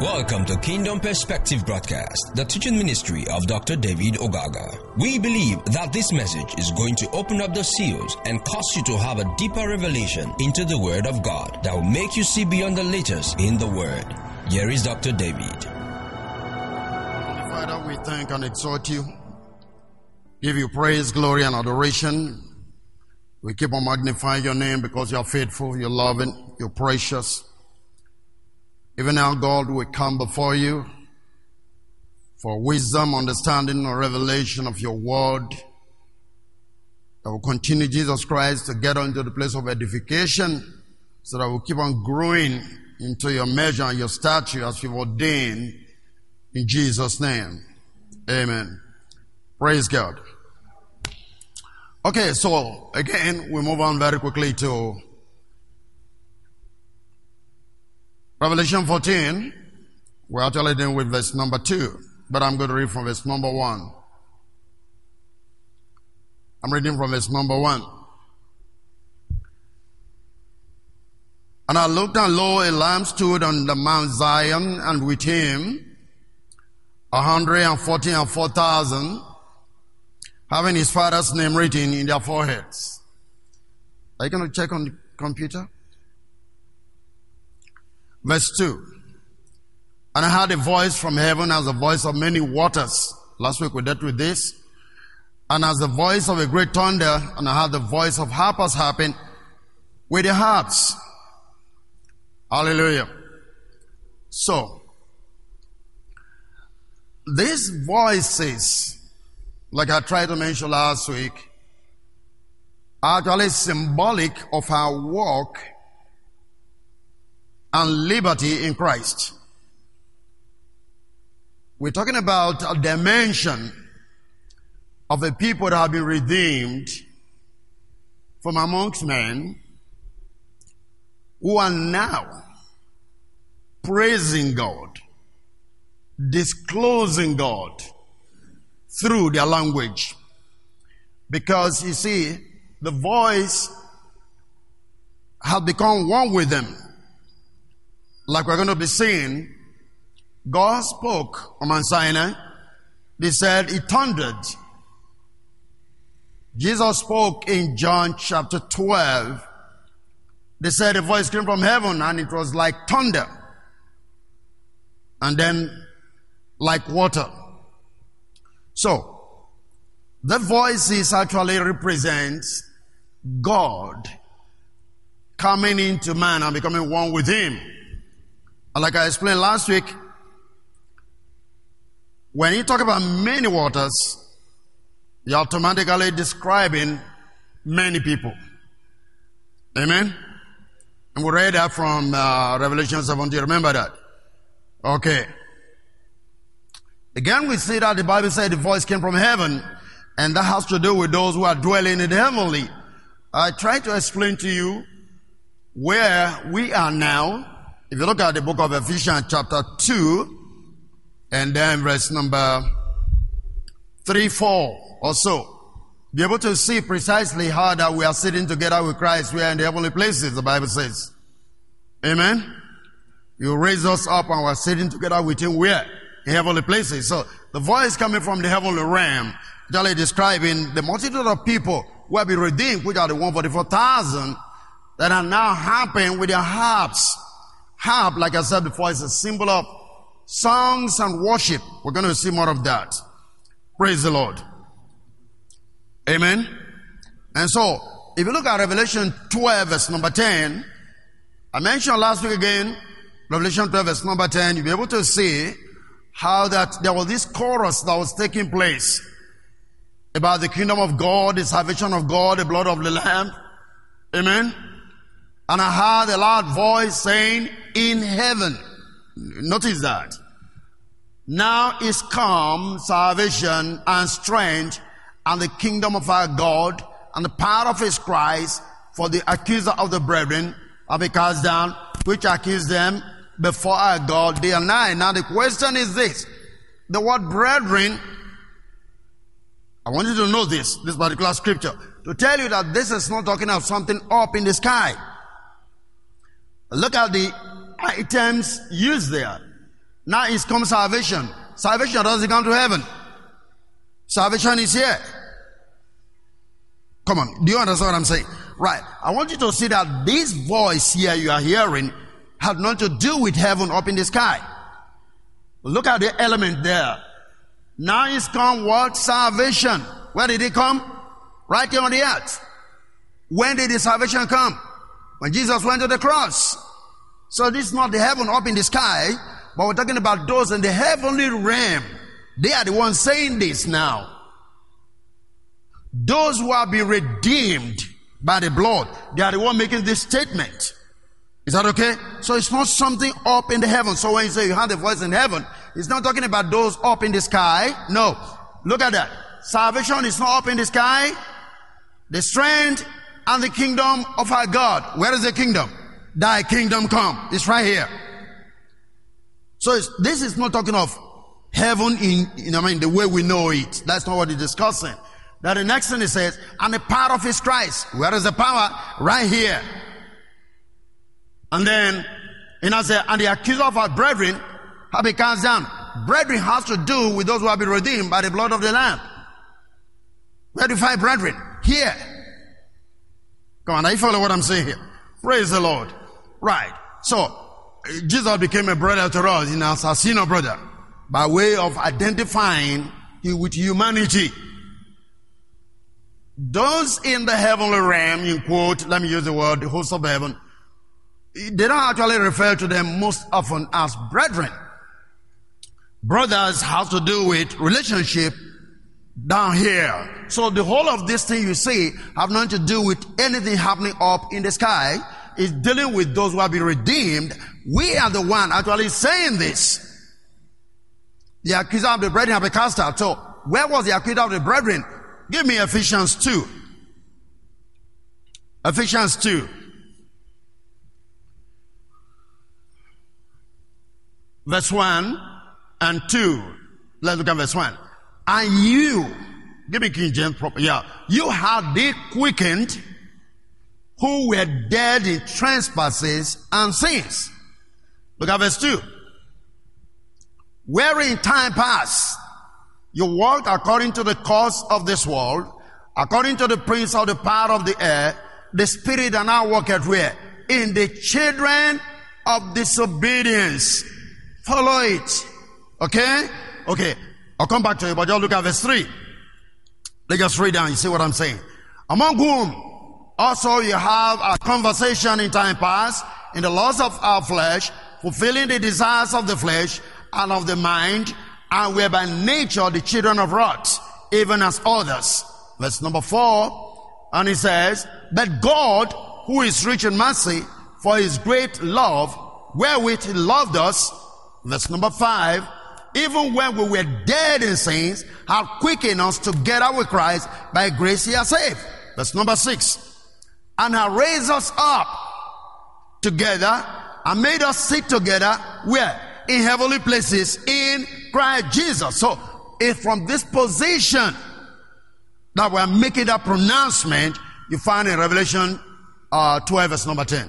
Welcome to Kingdom Perspective Broadcast, the teaching ministry of Dr. David Ogaga. We believe that this message is going to open up the seals and cause you to have a deeper revelation into the Word of God that will make you see beyond the letters in the Word. Here is Dr. David. Father, we thank and exhort you, give you praise, glory, and adoration. We keep on magnifying your name because you are faithful, you're loving, you're precious. Even now, God, we come before you for wisdom, understanding, and revelation of your word that will continue, Jesus Christ, to get into the place of edification so that we'll keep on growing into your measure and your stature as you've ordained in Jesus' name. Amen. Praise God. Okay, so again, we move on very quickly to Revelation 14. We're actually dealing with verse number 2, but I'm going to read from verse number 1. I'm reading from verse number 1. And I looked, and lo, a lamb stood on the Mount Zion, and with him 144,000, having his father's name written in their foreheads. Are you going to check on the computer? Verse 2. And I heard a voice from heaven as the voice of many waters. Last week we dealt with this. And as the voice of a great thunder, and I heard the voice of harpers harping with the harps. Hallelujah. So, these voices, like I tried to mention last week, are actually symbolic of our walk and liberty in Christ. We're talking about a dimension of a people that have been redeemed from amongst men, who are now praising God, disclosing God through their language. Because you see, the voice has become one with them. Like we're going to be seeing, God spoke on Mount Sinai. They said it thundered. Jesus spoke in John chapter 12. They said a voice came from heaven and it was like thunder. And then like water. So, the voices actually represents God coming into man and becoming one with him. And like I explained last week, when you talk about many waters, you're automatically describing many people. Amen? And we read that from Revelation 17. Remember that? Okay. Again, we see that the Bible said the voice came from heaven, and that has to do with those who are dwelling in the heavenly. I tried to explain to you where we are now. If you look at the book of Ephesians chapter 2, and then verse number 3, 4 or so, be able to see precisely how that we are sitting together with Christ. We are in the heavenly places, the Bible says. Amen? You raise us up and we're sitting together with him where? In heavenly places. So the voice coming from the heavenly realm, actually describing the multitude of people who have been redeemed, which are the 144,000 that are now harping with their harps. Harp, like I said before, is a symbol of songs and worship. We're going to see more of that. Praise the Lord. Amen. And so, if you look at Revelation 12, verse number 10, I mentioned last week again, Revelation 12, verse number 10, you'll be able to see how that there was this chorus that was taking place about the kingdom of God, the salvation of God, the blood of the Lamb. Amen. And I heard a loud voice saying, in heaven. Notice that. Now is come salvation and strength and the kingdom of our God and the power of his Christ, for the accuser of the brethren have been cast down, which accuse them before our God day and night. Now the question is this. The word brethren, I want you to know this particular scripture, to tell you that this is not talking of something up in the sky. Look at the items used there. Now is come salvation. Salvation doesn't come to heaven. Salvation is here. Come on, do you understand what I'm saying? Right. I want you to see that this voice here you are hearing had nothing to do with heaven up in the sky. Look at the element there. Now is come what? Salvation. Where did it come? Right here on the earth. When did the salvation come? When Jesus went to the cross. So this is not the heaven up in the sky, but we're talking about those in the heavenly realm. They are the ones saying this now. Those who have been redeemed by the blood, they are the ones making this statement. Is that okay? So it's not something up in the heaven. So when you say you have the voice in heaven, it's not talking about those up in the sky. No. Look at that. Salvation is not up in the sky. The strength and the kingdom of our God. Where is the kingdom? Thy kingdom come. It's right here. So this is not talking of heaven in the way we know it. That's not what it's discussing. Now the next thing it says, and the power of his Christ. Where is the power? Right here. And then, and the accuser of our brethren have been cast down. Brethren has to do with those who have been redeemed by the blood of the Lamb. Where do you find brethren? Here. Come on, now you follow what I'm saying here. Praise the Lord. Right. So, Jesus became a brother to us, as a senior brother, by way of identifying with humanity. Those in the heavenly realm, in quote, let me use the word, the host of heaven, they don't actually refer to them most often as brethren. Brothers have to do with relationship down here. So the whole of this thing you see have nothing to do with anything happening up in the sky. It's dealing with those who have been redeemed. We are the one actually saying this. The accuser of the brethren have been cast out. So where was the accuser of the brethren? Give me Ephesians 2. Ephesians 2. Verse 1 and 2. Let's look at verse 1. And you, give me King James proper, you have they quickened who were dead in trespasses and sins. Look at verse 2. Wherein in time past you walked according to the course of this world, according to the prince of the power of the air, the spirit that now worketh where? In the children of disobedience. Follow it. Okay? Okay. I'll come back to it, but just look at verse 3. Let's just read down, you see what I'm saying. Among whom also you have a conversation in time past, in the lusts of our flesh, fulfilling the desires of the flesh and of the mind, and were by nature the children of wrath, even as others. Verse number 4, and he says, that God, who is rich in mercy, for his great love, wherewith he loved us, verse number 5, even when we were dead in sins, have quickened us together with Christ, by grace ye are saved. Verse number 6, and have raised us up together, and made us sit together, where? In heavenly places, in Christ Jesus. So, it's from this position that we're making that pronouncement, you find in Revelation 12 verse number 10.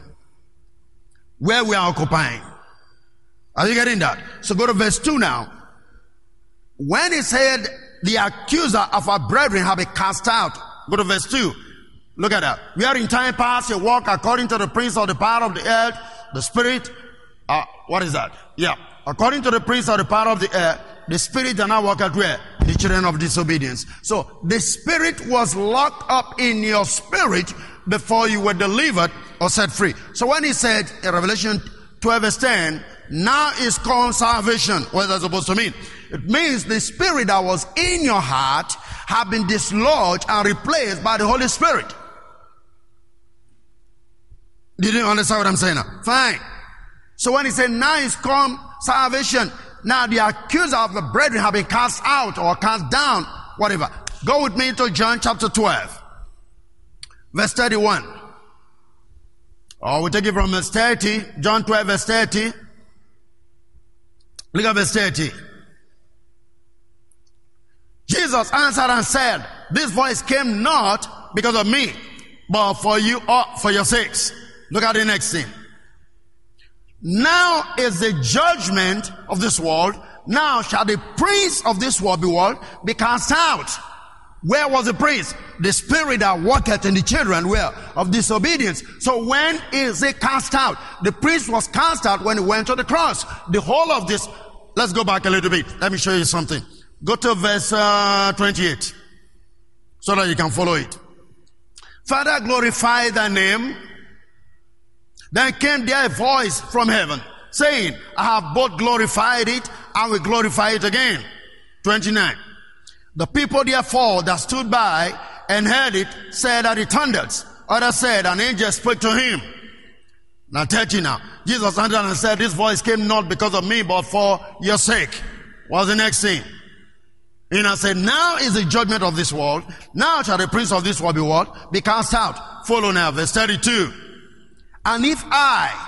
Where we are occupying. Are you getting that? So go to verse 2 now. When he said, the accuser of our brethren have been cast out. Go to verse 2. Look at that. We are in time past, you walk according to the prince of the power of the air, the spirit. What is that? Yeah. According to the prince of the power of the air, the spirit that now walk at where? The children of disobedience. So the spirit was locked up in your spirit before you were delivered or set free. So when he said in Revelation 12 verse 10, now is called salvation. What is that supposed to mean? It means the spirit that was in your heart have been dislodged and replaced by the Holy Spirit. Did you understand what I'm saying now? Fine. So when he said, now is come salvation, now the accuser of the brethren have been cast out or cast down, whatever. Go with me to John chapter 12, verse 31. Or we take it from verse 30, John 12 verse 30. Look at verse 30. Jesus answered and said, this voice came not because of me, but for you or for your sakes. Look at the next thing. now is the judgment of this world. Now shall the prince of this world be cast out. Where was the prince? The spirit that worketh in the children of disobedience. So when is he cast out? The prince was cast out when he went to the cross. The whole of this, let's go back a little bit. Let me show you something. Go to verse 28 so that you can follow it. Father, glorify thy name. Then came there a voice from heaven saying, I have both glorified it and will glorify it again. 29. The people therefore that stood by and heard it said that it thundered. Others said, an angel spoke to him. Now 30 now. Jesus answered and said, this voice came not because of me, but for your sake. What's the next thing? And I said, now is the judgment of this world. Now shall the prince of this world be what? Be cast out. Follow now, verse 32. And if I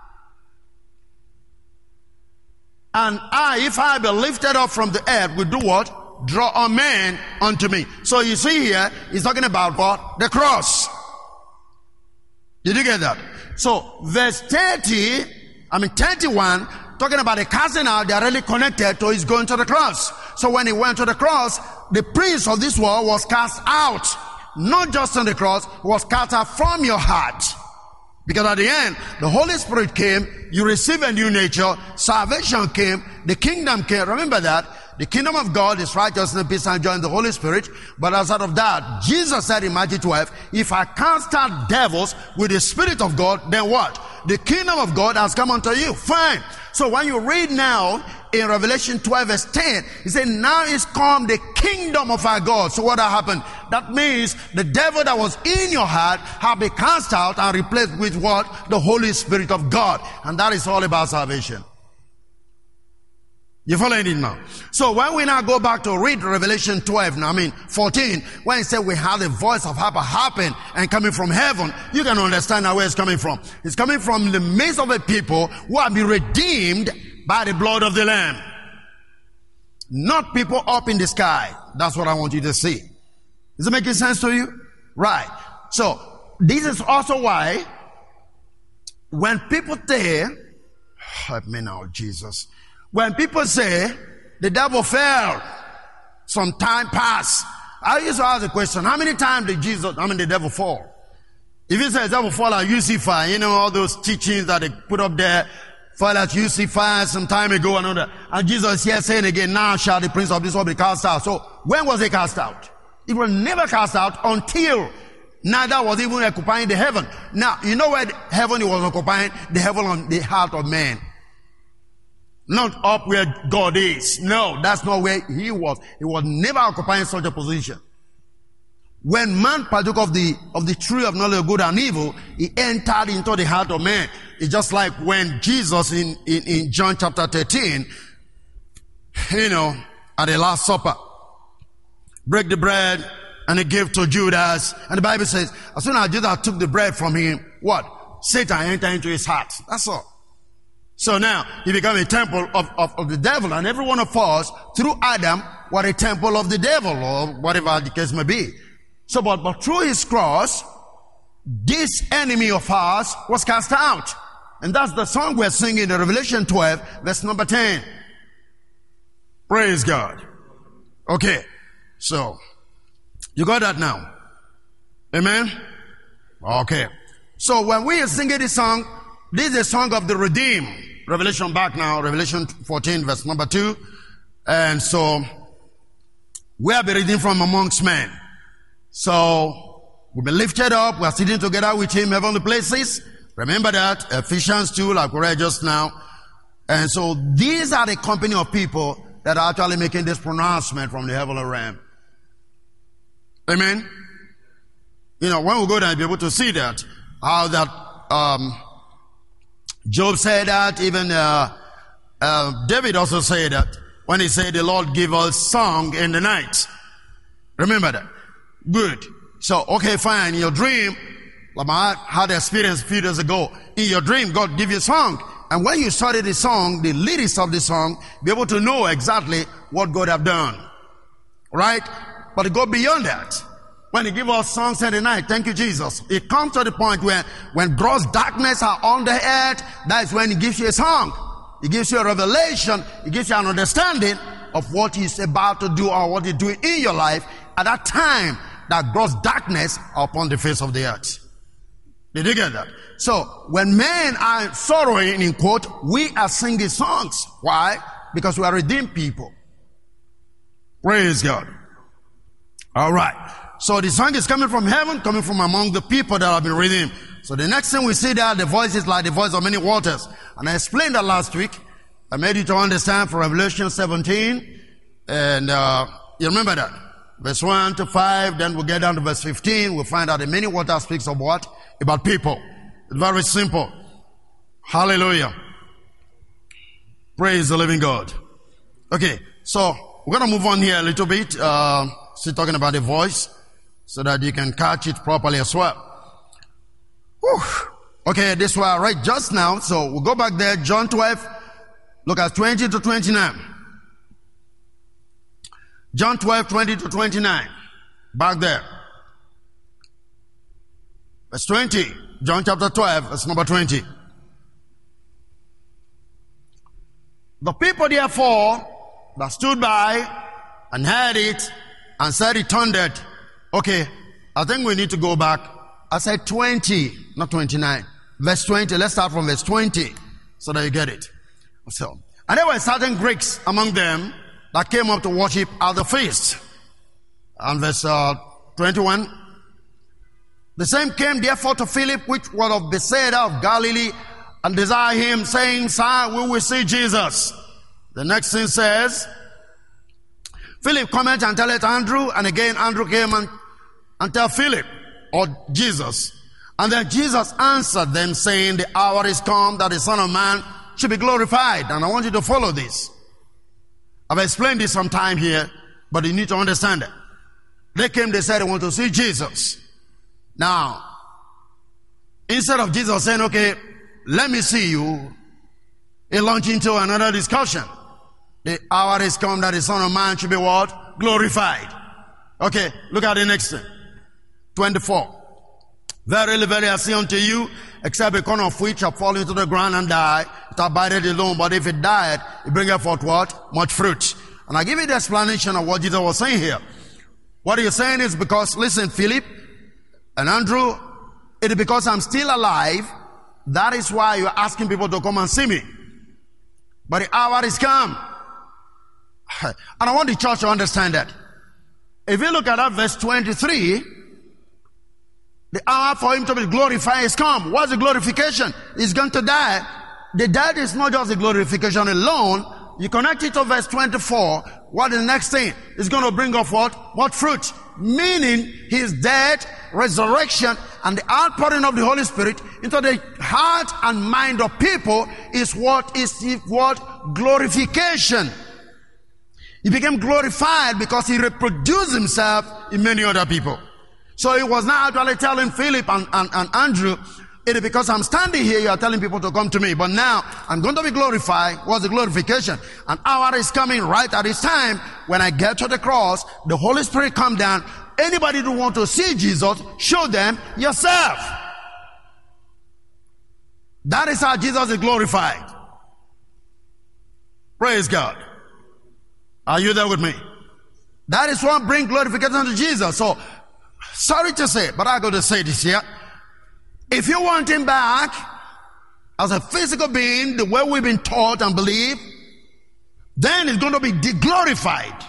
be lifted up from the earth, will do what? Draw a man unto me. So you see here, he's talking about what? The cross. Did you get that? So verse 31, talking about the casting out, they are really connected to his going to the cross. So when he went to the cross, the prince of this world was cast out. Not just on the cross, was cast out from your heart. Because at the end, the Holy Spirit came, you receive a new nature, salvation came, the kingdom came. Remember that. The kingdom of God is righteousness, peace, and joy in the Holy Spirit. But outside of that, Jesus said in Matthew 12, if I cast out devils with the Spirit of God, then what? The kingdom of God has come unto you. Fine. So when you read now in Revelation 12 verse 10, he said, now is come the kingdom of our God. So what happened? That means the devil that was in your heart have been cast out and replaced with what? The Holy Spirit of God. And that is all about salvation. You following it now? So when we now go back to read Revelation 14, when it said we have the voice of harping and coming from heaven, you can understand now where it's coming from. It's coming from the midst of a people who have been redeemed by the blood of the Lamb. Not people up in the sky. That's what I want you to see. Is it making sense to you? Right. So this is also why when people say, help me now, Jesus. When people say the devil fell, some time passed, I used to ask the question, how many times did the devil fall? If he says devil fall at Lucifer, all those teachings that they put up there, fall at Lucifer some time ago and all that. And Jesus here saying again, now shall the prince of this world be cast out. So when was he cast out? It was never cast out until neither was even occupying the heaven. Now, you know where heaven he was occupying? The heaven on the heart of man. Not up where God is. No, that's not where he was. He was never occupying such a position. When man partook of the tree of knowledge of good and evil, he entered into the heart of man. It's just like when Jesus in John chapter 13, at the Last Supper, break the bread and he gave to Judas. And the Bible says, as soon as Judas took the bread from him, what? Satan entered into his heart. That's all. So now, he became a temple of the devil, and every one of us, through Adam, were a temple of the devil, or whatever the case may be. So, but through his cross, this enemy of ours was cast out. And that's the song we're singing in Revelation 12, verse number 10. Praise God. Okay. So, you got that now? Amen? Okay. So, when we are singing this song, this is a song of the redeemed. Revelation back now, Revelation 14 verse number 2. And so, we have been redeemed from amongst men. So, we've been lifted up, we are sitting together with him in heavenly places. Remember that, Ephesians 2, like we read just now. And so, these are the company of people that are actually making this pronouncement from the heavenly realm. Amen? When we go there, you'll be able to see that, how that, Job said that, even David also said that, when he said the Lord give us song in the night. Remember that? Good. So, okay, fine. In your dream, like I had experience a few days ago, in your dream, God give you a song. And when you study the song, the lyrics of the song, be able to know exactly what God have done. Right? But to go beyond that, When he gives us songs at the night, thank you, Jesus. It comes to the point where when gross darkness are on the earth, that is when he gives you a song. He gives you a revelation. He gives you an understanding of what he's about to do or what he's doing in your life at that time that gross darkness are upon the face of the earth. Did you get that? So, when men are sorrowing, in quote, we are singing songs. Why? Because we are redeemed people. Praise God. All right. So the song is coming from heaven, coming from among the people that have been redeemed. So the next thing we see there, the voice is like the voice of many waters. And I explained that last week. I made you to understand from Revelation 17. And you remember that. Verse 1 to 5, then we'll get down to verse 15. We'll find out the many waters speaks of what? About people. It's very simple. Hallelujah. Praise the living God. Okay, so we're going to move on here a little bit. Still talking about the voice, so that you can catch it properly as well. Whew. Okay, this was I read just now, so we'll go back there. John 12, look at 20 to 29. John 12, 20 to 29. Back there. Verse 20. John chapter 12, verse number 20. The people therefore that stood by and heard it and said it thundered. Okay, I think we need to go back. I said 20, not 29. Verse 20. Let's start from verse 20 so that you get it. So, and there were certain Greeks among them that came up to worship at the feast. And verse 21. The same came therefore to Philip, which was of Bethsaida of Galilee, and desired him, saying, Sir, we will see Jesus. The next thing says, Philip cometh and telleth Andrew, and again Andrew came and tell Philip, or Jesus. And then Jesus answered them, saying, the hour is come that the Son of Man should be glorified. And I want you to follow this. I've explained this sometime here, but you need to understand it. They came, they said they want to see Jesus. Now, instead of Jesus saying, okay, let me see you, he launched into another discussion. The hour is come that the Son of Man should be what? Glorified. Okay, look at the next thing. 24. Verily, verily, I say unto you, except a corn of wheat shall fall into the ground and die, it abideth alone. But if it died, it bringeth forth what? Much fruit. And I give you the explanation of what Jesus was saying here. What he's saying is because, listen, Philip and Andrew, it is because I'm still alive. That is why you're asking people to come and see me. But the hour is come. And I want the church to understand that. If you look at that verse 23, the hour for him to be glorified is come. What's the glorification? He's going to die. The death is not just the glorification alone. You connect it to verse 24. What is the next thing? It's going to bring up what? What fruit? Meaning his death, resurrection, and the outpouring of the Holy Spirit into the heart and mind of people is what? Glorification. He became glorified because he reproduced himself in many other people. So he was now actually telling Philip and Andrew, it is because I'm standing here, you are telling people to come to me. But now, I'm going to be glorified. What's the glorification? An hour is coming right at this time. When I get to the cross, the Holy Spirit come down. Anybody who want to see Jesus, show them yourself. That is how Jesus is glorified. Praise God. Are you there with me? That is what brings glorification to Jesus. So, sorry to say, but I got to say this here. If you want him back as a physical being, the way we've been taught and believed, then it's going to be glorified.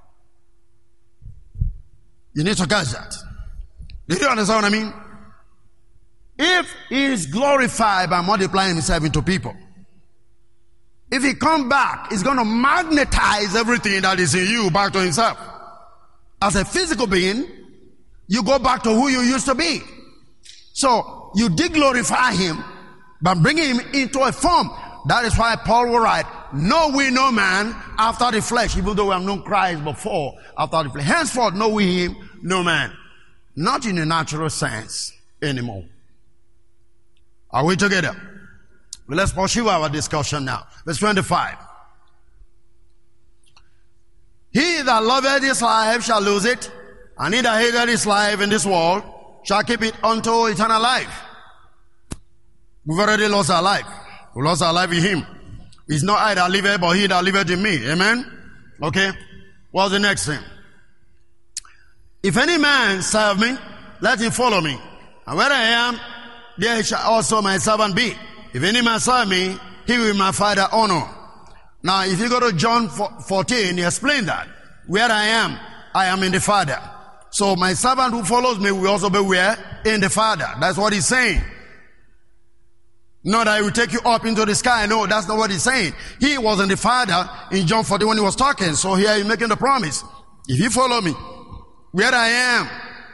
You need to catch that. Do you understand what I mean? If he is glorified by multiplying himself into people, if he come back, he's going to magnetize everything that is in you back to himself. As a physical being, you go back to who you used to be. So, you de-glorify him by bringing him into a form. That is why Paul will write, know we no man after the flesh, even though we have known Christ before, after the flesh. Henceforth know we him no man. Not in a natural sense anymore. Are we together? Well, let's pursue our discussion now. Verse 25. He that loveth his life shall lose it, And he that hateth his life in this world shall keep it unto eternal life. We've already lost our life. We lost our life in him. It's not I that liveth, but he that liveth in me. Amen? Okay? What's the next thing? If any man serve me, let him follow me. And where I am, there shall also my servant be. If any man serve me, he will my Father honor. Now, if you go to John 14, he explained that. Where I am in the Father. So my servant who follows me will also be where? In the Father. That's what he's saying. Not that I will take you up into the sky. No, that's not what he's saying. He was in the Father in John 14 when he was talking. So here he's making the promise. If you follow me, where I am.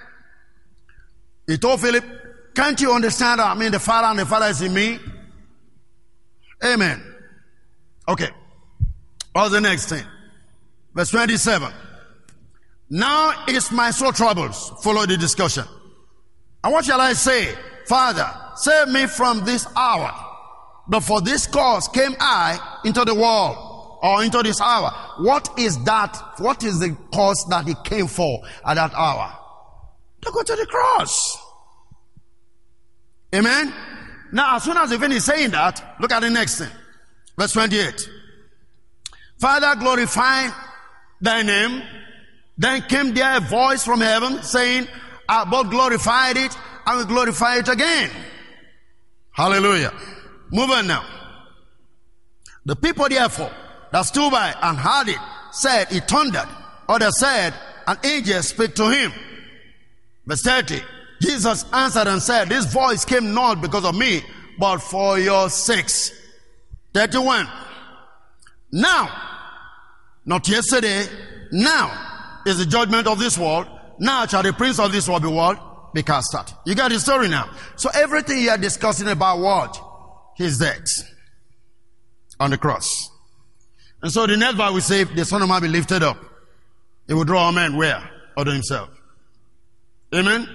He told Philip, can't you understand that I'm in the Father and the Father is in me? Amen. Okay. What's the next thing? Verse 27. Now is my soul troubles. Follow the discussion. And what shall I say? Father, save me from this hour. But for this cause came I into the world, or into this hour. What is that? What is the cause that he came for at that hour? To go to the cross. Amen? Now, as soon as he finished saying that, look at the next thing. Verse 28. Father, glorify thy name. Then came there a voice from heaven saying, I both glorified it and will glorify it again. Hallelujah. Move on now. The people therefore that stood by and heard it said, it thundered. Others said, an angel spake to him. Verse 30. Jesus answered and said, this voice came not because of me, but for your sakes. 31. Now, not yesterday, now is the judgment of this world. Now shall the prince of this world be cast out. You got the story now. So everything you are discussing about what? His death on the cross. And so the next verse will say, the Son of Man be lifted up. He will draw a man where? Unto himself. Amen?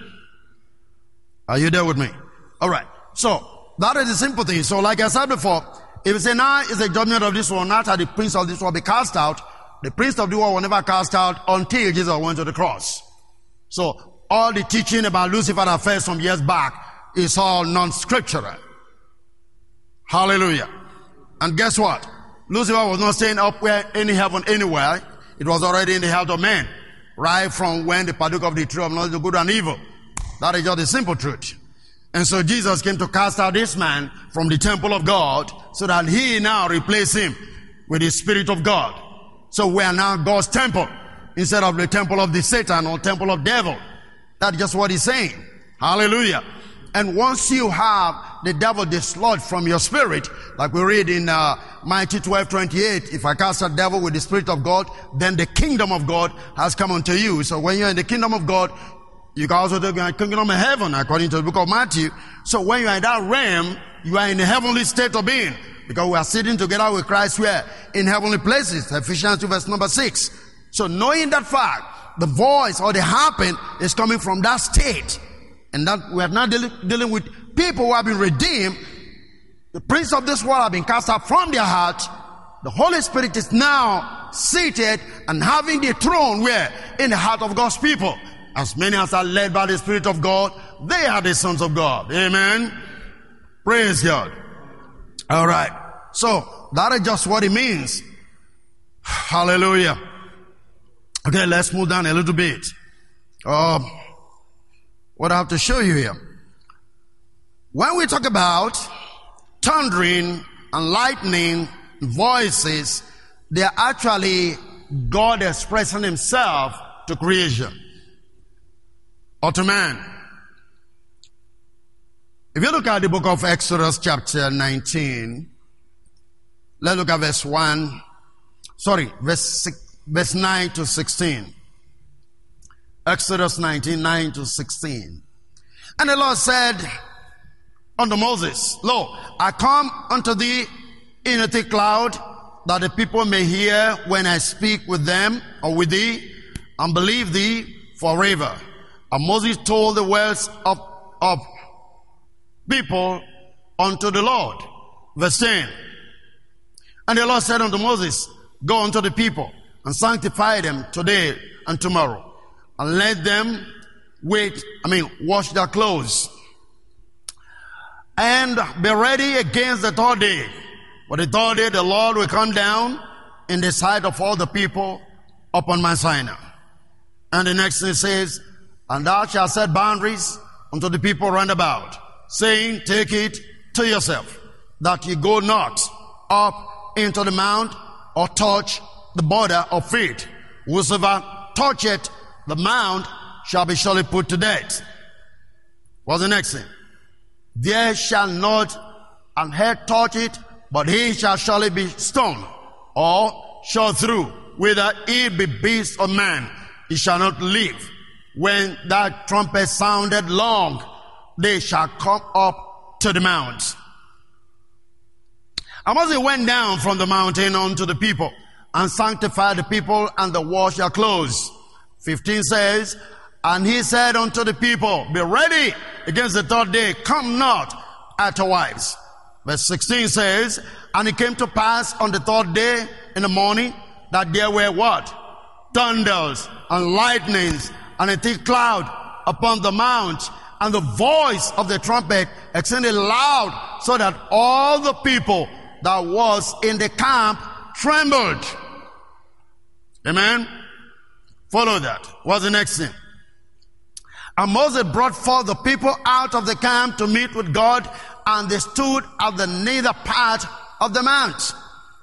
Are you there with me? Alright. So, that is the simple thing. So like I said before, if you say now is the judgment of this world, not shall the prince of this world be cast out, the prince of the world will never cast out until Jesus went to the cross. So, all the teaching about Lucifer that fell some years back is all non-scriptural. Hallelujah. And guess what? Lucifer was not staying up where any heaven anywhere. It was already in the heart of man. Right from when they partook of the tree of knowledge of good and evil. That is just the simple truth. And so Jesus came to cast out this man from the temple of God so that he now replace him with the Spirit of God. So we are now God's temple instead of the temple of the Satan or temple of devil. That's just what he's saying. Hallelujah. And once you have the devil dislodged from your spirit, like we read in Matthew 12:28, if I cast a devil with the Spirit of God, then the kingdom of God has come unto you. So when you're in the kingdom of God, you can also take the kingdom of heaven, according to the book of Matthew. So when you are in that realm, you are in a heavenly state of being. Because we are sitting together with Christ where? In heavenly places. Ephesians 2 verse number 6. So knowing that fact, the voice or the harping is coming from that state. And that we are now dealing with people who have been redeemed. The prince of this world have been cast out from their heart. The Holy Spirit is now seated and having the throne where? In the heart of God's people. As many as are led by the Spirit of God, they are the sons of God. Amen. Praise God. All right. So that is just what it means. Hallelujah. Okay, let's move down a little bit. What I have to show you here. When we talk about thundering and lightning voices, they are actually God expressing himself to creation. Or to man. If you look at the book of Exodus chapter 19, let's look at verse 9 to 16. Exodus 19, 9 to 16. And the Lord said unto Moses, Lo, I come unto thee in a thick cloud, that the people may hear when I speak with them or with thee, and believe thee forever. And Moses told the words of people unto the Lord. Verse 10. And the Lord said unto Moses, Go unto the people and sanctify them today and tomorrow, and let them wash their clothes, and be ready against the third day. For the third day the Lord will come down in the sight of all the people upon Mount Sinai. And the next thing says, and thou shalt set boundaries unto the people round about, saying, take it to yourself, that ye go not up into the mount, or touch the border of it. Whosoever toucheth the mount shall be surely put to death. What's the next thing? There shall not an head touch it, but he shall surely be stoned, or shot through, whether it be beast or man, he shall not live. When that trumpet sounded long, they shall come up to the mount. And Moses went down from the mountain unto the people, and sanctified the people, and they washed their clothes. 15 says, and he said unto the people, be ready against the third day, come not at your wives. Verse 16 says, and it came to pass on the third day in the morning, that there were what? Thunders and lightnings, and a thick cloud upon the mount, and the voice of the trumpet exceeded loud, so that all the people that was in the camp trembled. Amen. Follow that. What's the next thing? And Moses brought forth the people out of the camp to meet with God, and they stood at the nether part of the mount.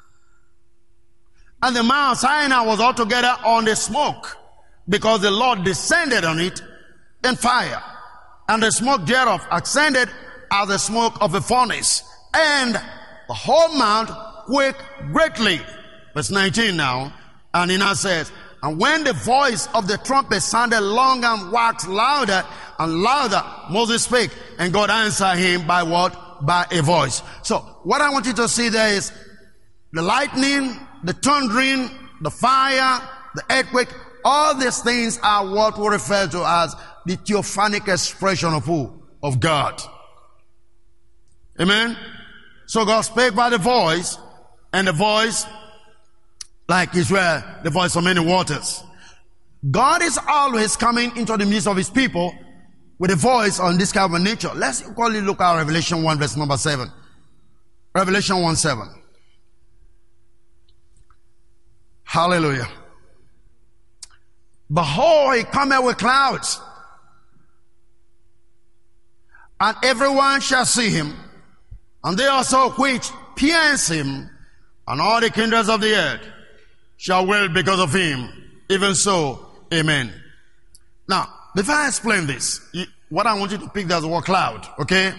And the Mount Sinai was altogether on the smoke, because the Lord descended on it in fire, and the smoke thereof ascended as the smoke of a furnace, and the whole mount quaked greatly. Verse 19 now, and he now says, and when the voice of the trumpet sounded long and waxed louder and louder, Moses spake, and God answered him by what? By a voice. So what I want you to see there is the lightning, the thundering, the fire, the earthquake. All these things are what we refer to as the theophanic expression of who? Of God. Amen? So God spake by the voice, and the voice, like Israel, the voice of many waters. God is always coming into the midst of his people with a voice on this kind of nature. Let's equally look at Revelation 1 verse number 7. Revelation 1:7. Hallelujah. Behold, he cometh with clouds, and everyone shall see him, and they also which pierce him, and all the kindreds of the earth shall wail because of him. Even so, amen. Now, before I explain this, what I want you to pick there is the word cloud, okay?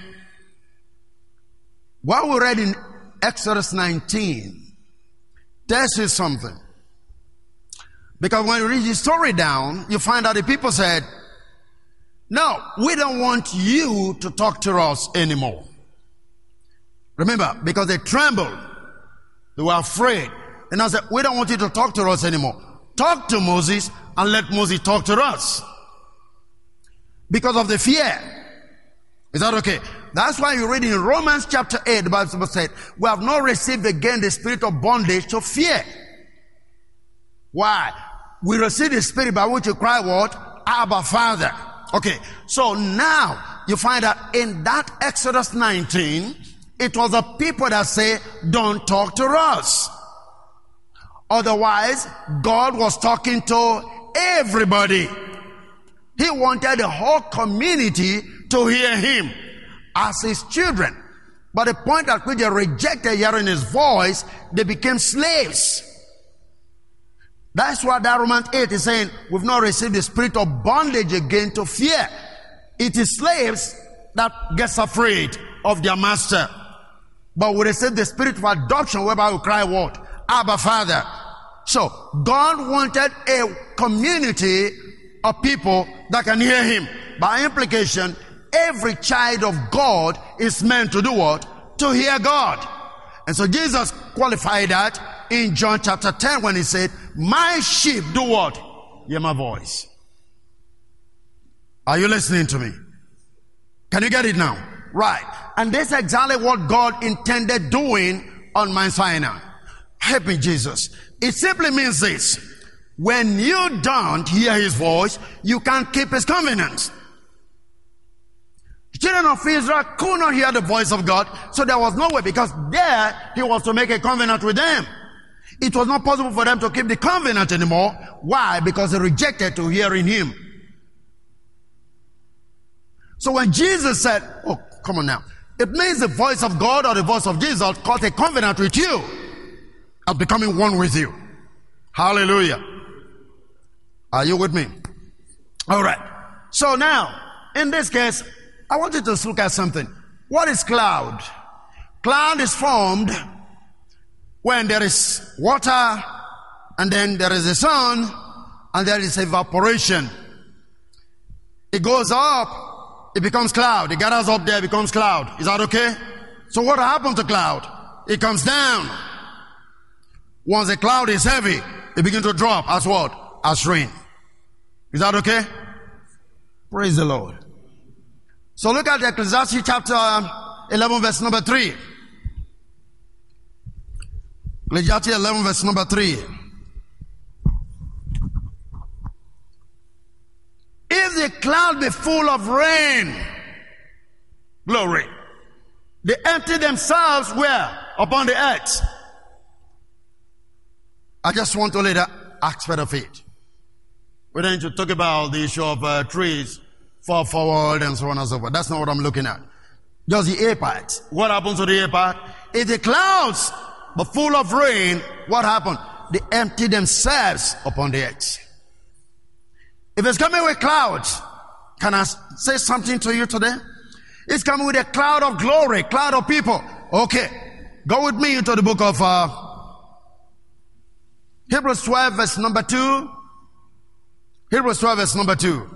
What we read in Exodus 19 tells you something. Because when you read the story down, you find out the people said, no, we don't want you to talk to us anymore. Remember, because they trembled, they were afraid. And I said, we don't want you to talk to us anymore. Talk to Moses and let Moses talk to us. Because of the fear. Is that okay? That's why you read in Romans chapter 8, the Bible said, we have not received again the spirit of bondage to fear. Why? We receive the spirit by which you cry what? Abba, Father. Okay, so now you find that in that Exodus 19, it was the people that say, don't talk to us. Otherwise, God was talking to everybody. He wanted the whole community to hear him as his children. But the point at which they rejected hearing his voice, they became slaves. That's what that Romans 8 is saying. We've not received the spirit of bondage again to fear. It is slaves that gets afraid of their master. But we receive the spirit of adoption, whereby we cry what? Abba, Father. So, God wanted a community of people that can hear him. By implication, every child of God is meant to do what? To hear God. And so Jesus qualified that in John chapter 10 when he said, my sheep do what? Hear my voice. Are you listening to me? Can you get it now? Right. And that's exactly what God intended doing on Mount Sinai. Help me, Jesus. It simply means this. when you don't hear his voice, you can't keep his covenants. The children of Israel could not hear the voice of God, so there was no way, because there he was to make a covenant with them. It was not possible for them to keep the covenant anymore. Why? Because they rejected to hearing him. So when Jesus said, oh, come on now, it means the voice of God or the voice of Jesus cut a covenant with you of becoming one with you. Hallelujah. Are you with me? All right. So now, in this case, I want you to look at something. What is cloud? Cloud is formed when there is water, and then there is the sun, and there is evaporation. It goes up, it becomes cloud. It gathers up there, it becomes cloud. Is that okay? So what happens to cloud? It comes down. Once the cloud is heavy, it begins to drop as what? As rain. Is that okay? Praise the Lord. So look at Ecclesiastes chapter 11 verse number 3. Ecclesiastes 11 verse number 3. If the cloud be full of rain, glory, they empty themselves where? Upon the earth. I just want to lay that aspect of it. We don't need to talk about the issue of trees fall forward and so on and so forth. That's not what I'm looking at. Just the A part. What happens to the A part? If the clouds were full of rain, what happened? They empty themselves upon the earth. If it's coming with clouds, can I say something to you today? It's coming with a cloud of glory, cloud of people. Okay. Go with me into the book of Hebrews 12 verse number 2. Hebrews 12 verse number 2.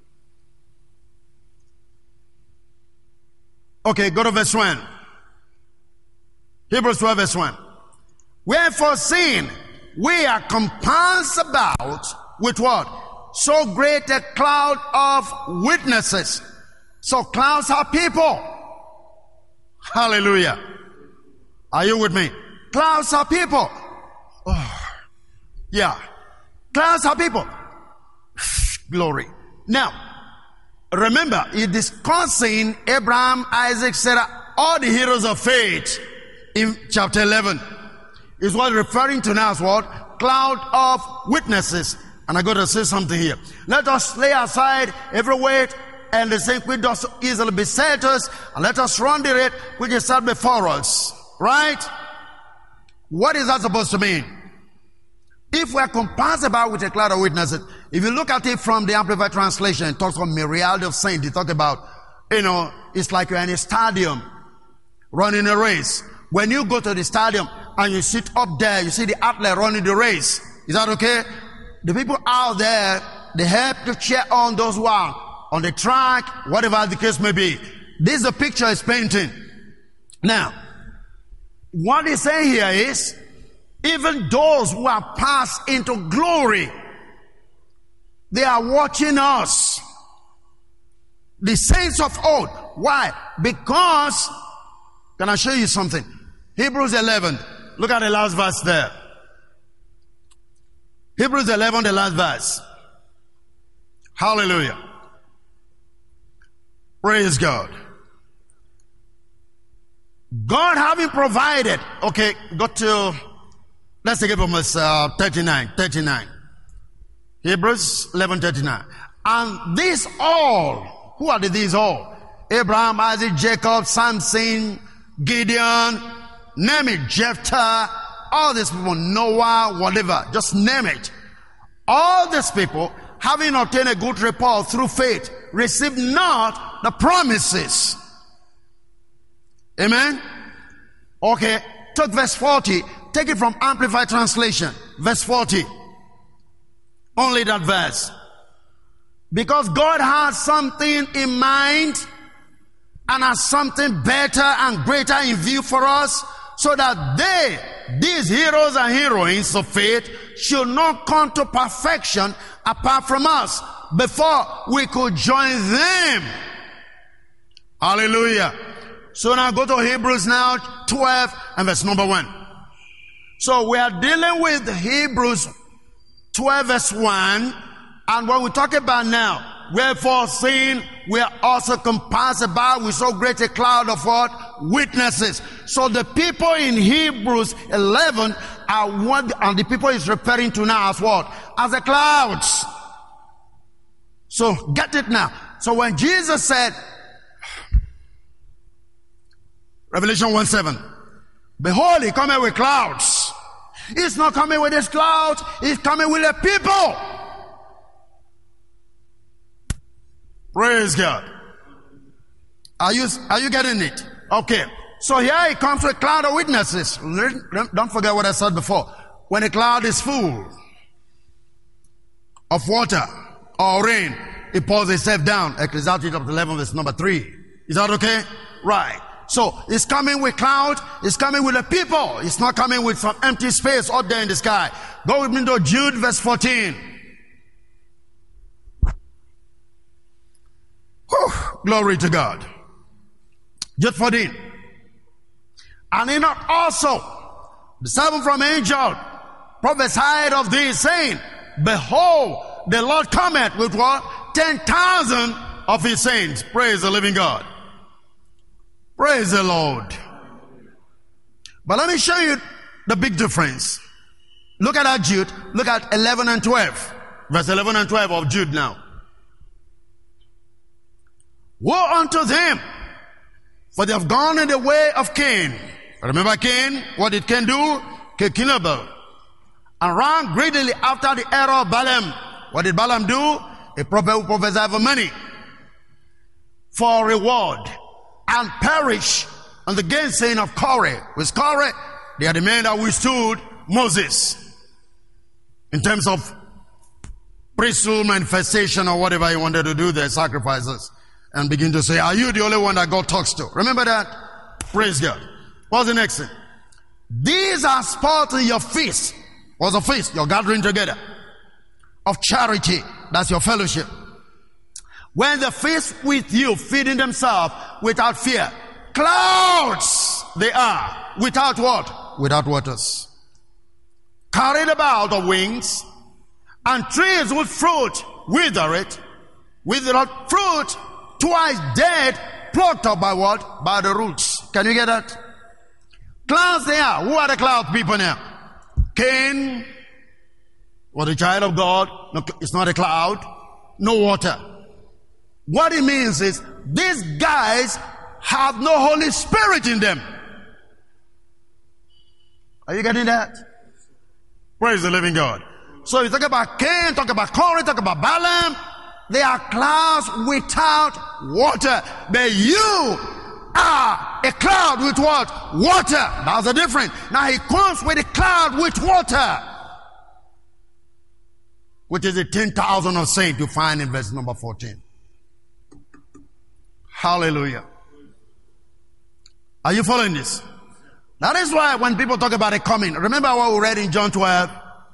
Okay, go to verse 1. Hebrews 12 verse 1. Wherefore, seeing we are compassed about with what? So great a cloud of witnesses. So clouds are people. Hallelujah. Are you with me? Clouds are people. Oh, yeah. Clouds are people. Glory. Now, remember, he's discussing Abraham, Isaac, Sarah, all the heroes of faith in chapter 11. Is what referring to now as what? Cloud of witnesses. And I got to say something here. Let us lay aside every weight and the sin which does easily beset us, and let us run the race which is set before us. Right? What is that supposed to mean? If we are compassed about with a cloud of witnesses, if you look at it from the Amplified Translation, it talks about myriad of saints. It talks about, it's like you're in a stadium running a race. When you go to the stadium and you sit up there, you see the athlete running the race. Is that okay? The people out there, they help to cheer on those who are on the track, whatever the case may be. This is the picture is painting. Now, what he's saying here is, even those who are passed into glory, they are watching us. The saints of old. Why? Because, can I show you something? Hebrews 11. Look at the last verse there. Hebrews 11, the last verse. Hallelujah. Praise God. God having provided. Okay, go to, let's take it from verse 39. Hebrews 11:39. And these all, who are these all? Abraham, Isaac, Jacob, Samson, Gideon, name it, Jephthah, all these people, Noah, whatever, just name it. All these people, having obtained a good report through faith, received not the promises. Amen? Okay, take verse 40. Take it from Amplified Translation. Verse 40. Only that verse. Because God has something in mind and has something better and greater in view for us, so that these heroes and heroines of faith, should not come to perfection apart from us, before we could join them. Hallelujah. So now go to Hebrews now 12 and verse number 1. So we are dealing with Hebrews 12 verse 1. And when we talk about now, wherefore seeing we are also compassed about with so great a cloud of what? Witnesses. So the people in Hebrews 11 are what, and the people is referring to now as what? As the clouds. So get it now. So when Jesus said, Revelation 1:7, behold, he coming with clouds. He's not coming with his clouds, he's coming with the people. Praise God. Are you getting it? Okay. So here he comes with a cloud of witnesses. Don't forget what I said before. When a cloud is full of water or rain, it pours itself down. Ecclesiastes chapter 11 verse number 3. Is that okay? Right. So it's coming with cloud. It's coming with the people. It's not coming with some empty space up there in the sky. Go with me to Jude verse 14. Whew, glory to God. Jude 14. And Enoch also, the seventh from angel, prophesied of thee, saying, behold, the Lord cometh with what? 10,000 of his saints. Praise the living God. Praise the Lord. But let me show you the big difference. Look at that Jude. Look at 11 and 12. Verse 11 and 12 of Jude now. Woe unto them, for they have gone in the way of Cain. Remember Cain? What did Cain do? Cain killed Abel. And ran greedily after the error of Balaam. What did Balaam do? A prophet who prophesied for money, for reward, and perish on the gainsaying of Korah. With Korah, they are the men that withstood Moses in terms of priesthood manifestation or whatever he wanted to do, their sacrifices, and begin to say, are you the only one that God talks to? Remember that? Praise God. What's the next thing? These are spots in your feast. What's a feast? You're gathering together of charity. That's your fellowship. When the feast with you, feeding themselves without fear. Clouds they are. Without what? Without waters. Carried about of wings. And trees with fruit wither it. Without fruit, twice dead, plucked up by what? By the roots. Can you get that? Clouds they are. Who are the cloud people now? Cain was a child of God. No, it's not a cloud. No water. What it means is these guys have no Holy Spirit in them. Are you getting that? Praise the living God. So you talk about Cain, talk about Korah, talk about Balaam. They are clouds without water. But you are a cloud with what? Water. That's the difference. Now he comes with a cloud with water, which is the 10,000 of saints you find in verse number 14. Hallelujah. Are you following this? That is why when people talk about a coming, remember what we read in John 12?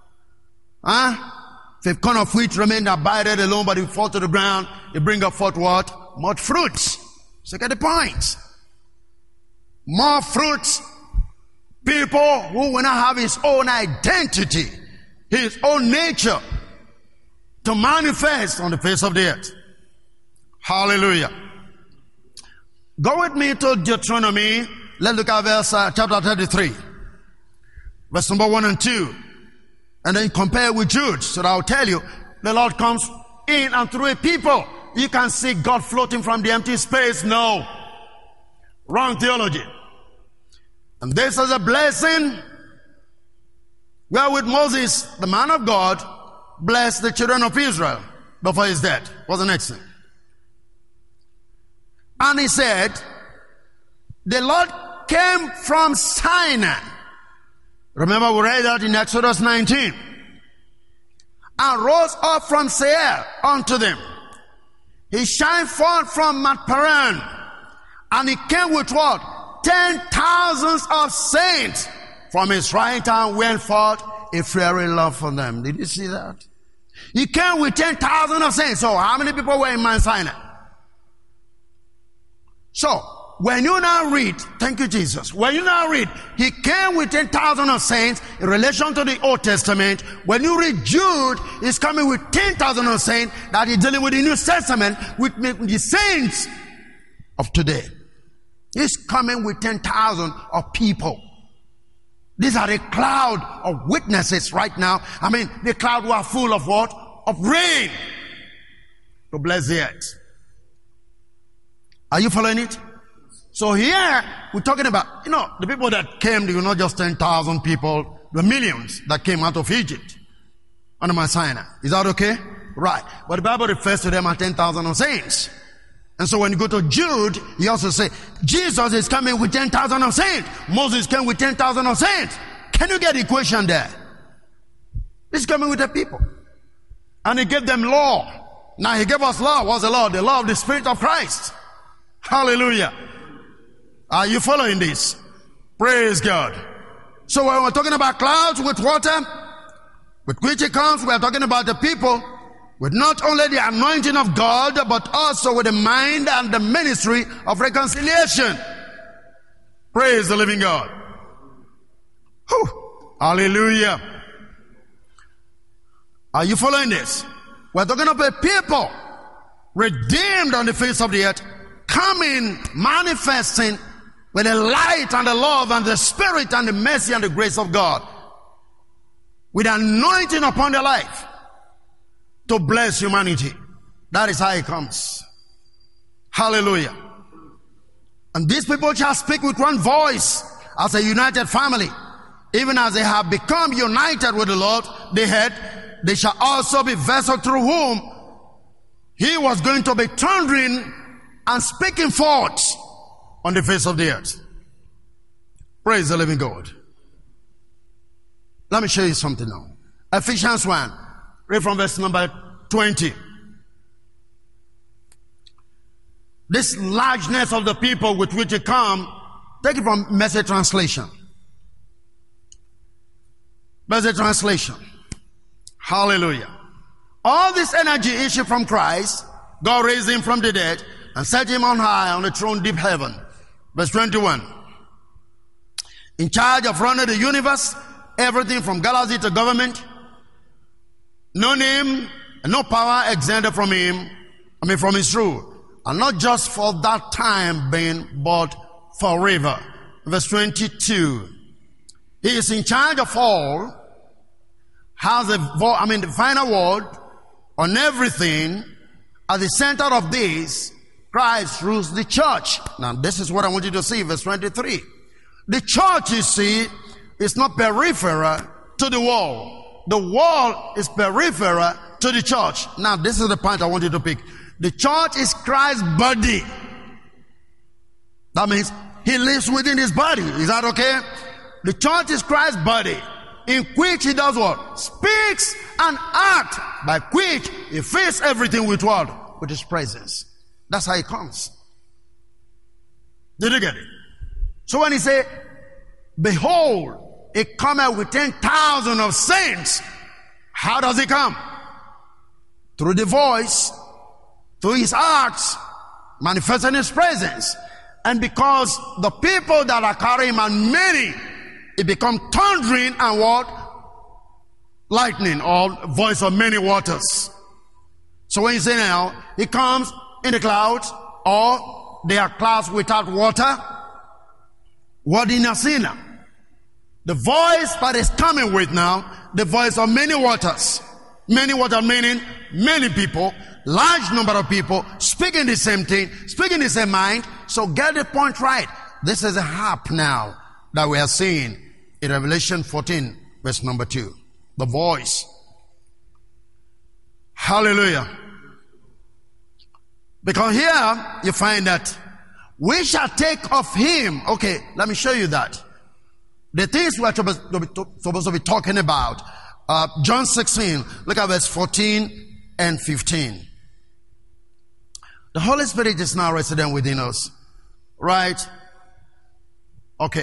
If corn of wheat remain abided alone, but if it fall to the ground, it bring up forth what? More fruits. So get the point. More fruits. People who will not have his own identity, his own nature to manifest on the face of the earth. Hallelujah. Go with me to Deuteronomy. Let's look at verse chapter 33. Verse number 1 and 2. And then compare with Jude. So that I'll tell you, the Lord comes in and through a people. You can see God floating from the empty space. No. Wrong theology. And this is a blessing wherewith Moses, the man of God, blessed the children of Israel before his death. What's the next thing? And he said, the Lord came from Sinai. Remember we read that in Exodus 19. And rose up from Seir unto them. He shined forth from Mount Paran. And he came with what? 10,000s of saints. From his right hand went forth a fiery love for them. Did you see that? He came with 10,000 of saints. So how many people were in Mount Sinai? So, when you now read, thank you, Jesus. When you now read, he came with 10,000 of saints in relation to the Old Testament. When you read Jude, he's coming with 10,000 of saints that he's dealing with the New Testament with the saints of today. He's coming with 10,000 of people. These are a cloud of witnesses right now. I mean, the cloud were full of what? Of rain to bless the earth. Are you following it? So here, we're talking about, the people that came, they were not just 10,000 people, the millions that came out of Egypt under Mount Sinai. Is that okay? Right. But the Bible refers to them as 10,000 of saints. And so when you go to Jude, he also says, Jesus is coming with 10,000 of saints. Moses came with 10,000 of saints. Can you get the equation there? He's coming with the people. And he gave them law. Now he gave us law. What's the law? The law of the Spirit of Christ. Hallelujah. Are you following this? Praise God. So when we're talking about clouds with water, with which it comes, we're talking about the people with not only the anointing of God, but also with the mind and the ministry of reconciliation. Praise the living God. Whew. Hallelujah. Are you following this? We're talking about people redeemed on the face of the earth, coming, manifesting with the light and the love and the spirit and the mercy and the grace of God, with anointing upon their life to bless humanity. That is how it comes. Hallelujah. And these people shall speak with one voice as a united family. Even as they have become united with the Lord, the head, they shall also be vessels through whom he was going to be thundering and speaking forth on the face of the earth. Praise the living God. Let me show you something now. Ephesians 1. Read from verse number 20. This largeness of the people with which you come, take it from Message translation. Message translation. Hallelujah. All this energy issued from Christ. God raised him from the dead and set him on high on the throne deep heaven. Verse 21. In charge of running the universe, everything from galaxy to government. No name and no power exempted from him. From his rule. And not just for that time being, but forever. Verse 22. He is in charge of all. Has the final word on everything. At the center of this, Christ rules the church. Now this is what I want you to see, verse 23. The church, you see, is not peripheral to the world. The world is peripheral to the church. Now this is the point I want you to pick. The church is Christ's body. That means he lives within his body. Is that okay? The church is Christ's body, in which he does what? Speaks and acts, by which he fills everything with what? With his presence. That's how it comes. Did you get it? So when he say, behold, it cometh with 10,000 of saints, how does it come? Through the voice, through his acts, manifesting his presence. And because the people that are carrying him are many, it becomes thundering and what? Lightning, or voice of many waters. So when you say now, he comes in the clouds, or they are clouds without water, what in a sinner? The voice that is coming with now, the voice of many waters. Many water meaning many people, large number of people, speaking the same thing, speaking the same mind. So get the point right. This is a harp now that we are seeing in Revelation 14, verse number 2. The voice. Hallelujah. Because here you find that we shall take of him. Okay, let me show you that. The things we are supposed to be talking about. John 16, look at verse 14 and 15. The Holy Spirit is now resident within us. Right? Okay.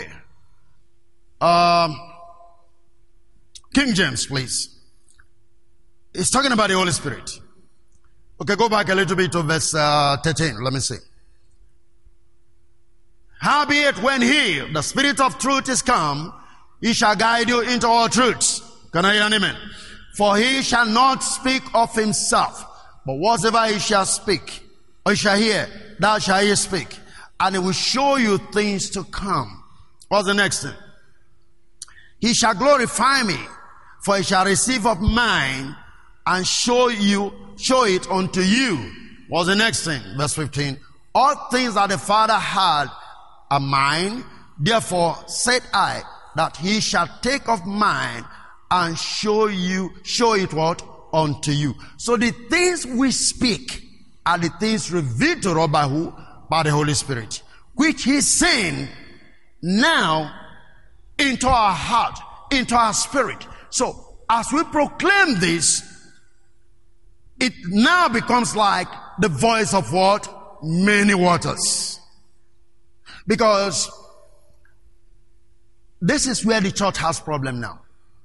King James, please. It's talking about the Holy Spirit. Okay, go back a little bit to verse 13. Let me see. Howbeit, when he, the Spirit of truth, is come, he shall guide you into all truths. Can I hear an amen? For he shall not speak of himself, but whatsoever he shall speak, or he shall hear, that shall he speak. And he will show you things to come. What's the next thing? He shall glorify me, for he shall receive of mine and show it unto you. What's the next thing? Verse 15. All things that the Father had are mine, therefore said I, that he shall take of mine and show it what? Unto you. So the things we speak are the things revealed to us by who? By the Holy Spirit, which he sent now into our heart, into our spirit. So as we proclaim this, it now becomes like the voice of what? Many waters. Because this is where the church has problem now.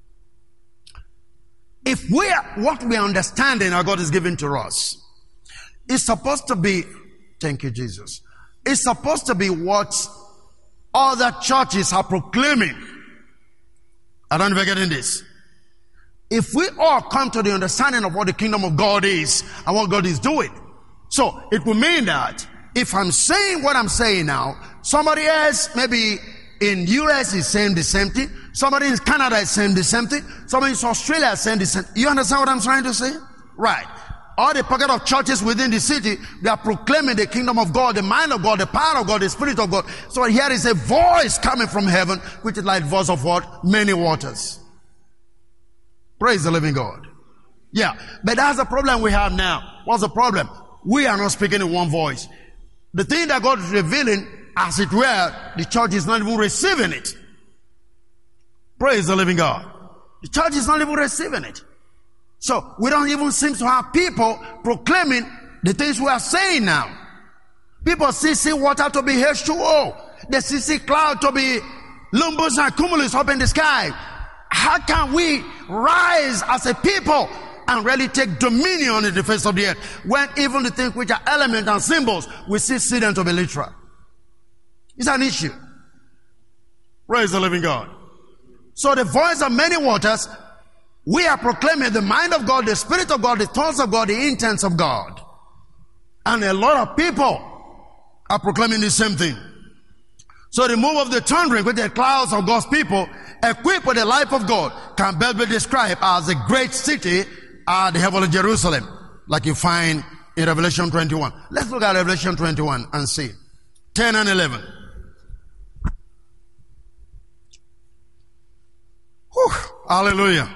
If what we are understanding our God is given to us, it's supposed to be, thank you Jesus, it's supposed to be what other churches are proclaiming. I don't know if you're getting this. If we all come to the understanding of what the kingdom of God is and what God is doing, so it will mean that if I'm saying what I'm saying now, somebody else maybe in US is saying the same thing, somebody in Canada is saying the same thing, somebody in Australia is saying the same. You understand what I'm trying to say? Right. All the pocket of churches within the city, they are proclaiming the kingdom of God, the mind of God, the power of God, the Spirit of God. So here is a voice coming from heaven, which is like the voice of what? Many waters. Praise the living God. Yeah, but that's the problem we have now. What's the problem? We are not speaking in one voice. The thing that God is revealing, as it were, the church is not even receiving it. Praise the living God. The church is not even receiving it. So we don't even seem to have people proclaiming the things we are saying now. People see sea water to be H2O. They see sea cloud to be lumbus and cumulus up in the sky. How can we rise as a people and really take dominion on the face of the earth when even the things which are elements and symbols we see them to be literal? It's an issue. Praise the living God. So the voice of many waters, we are proclaiming the mind of God, the Spirit of God, the thoughts of God, the intents of God. And a lot of people are proclaiming the same thing. So the move of the thundering with the clouds of God's people, equipped with the life of God, can best be described as a great city at the heavenly Jerusalem, like you find in Revelation 21. Let's look at Revelation 21 and see. 10 and 11. Whew, hallelujah.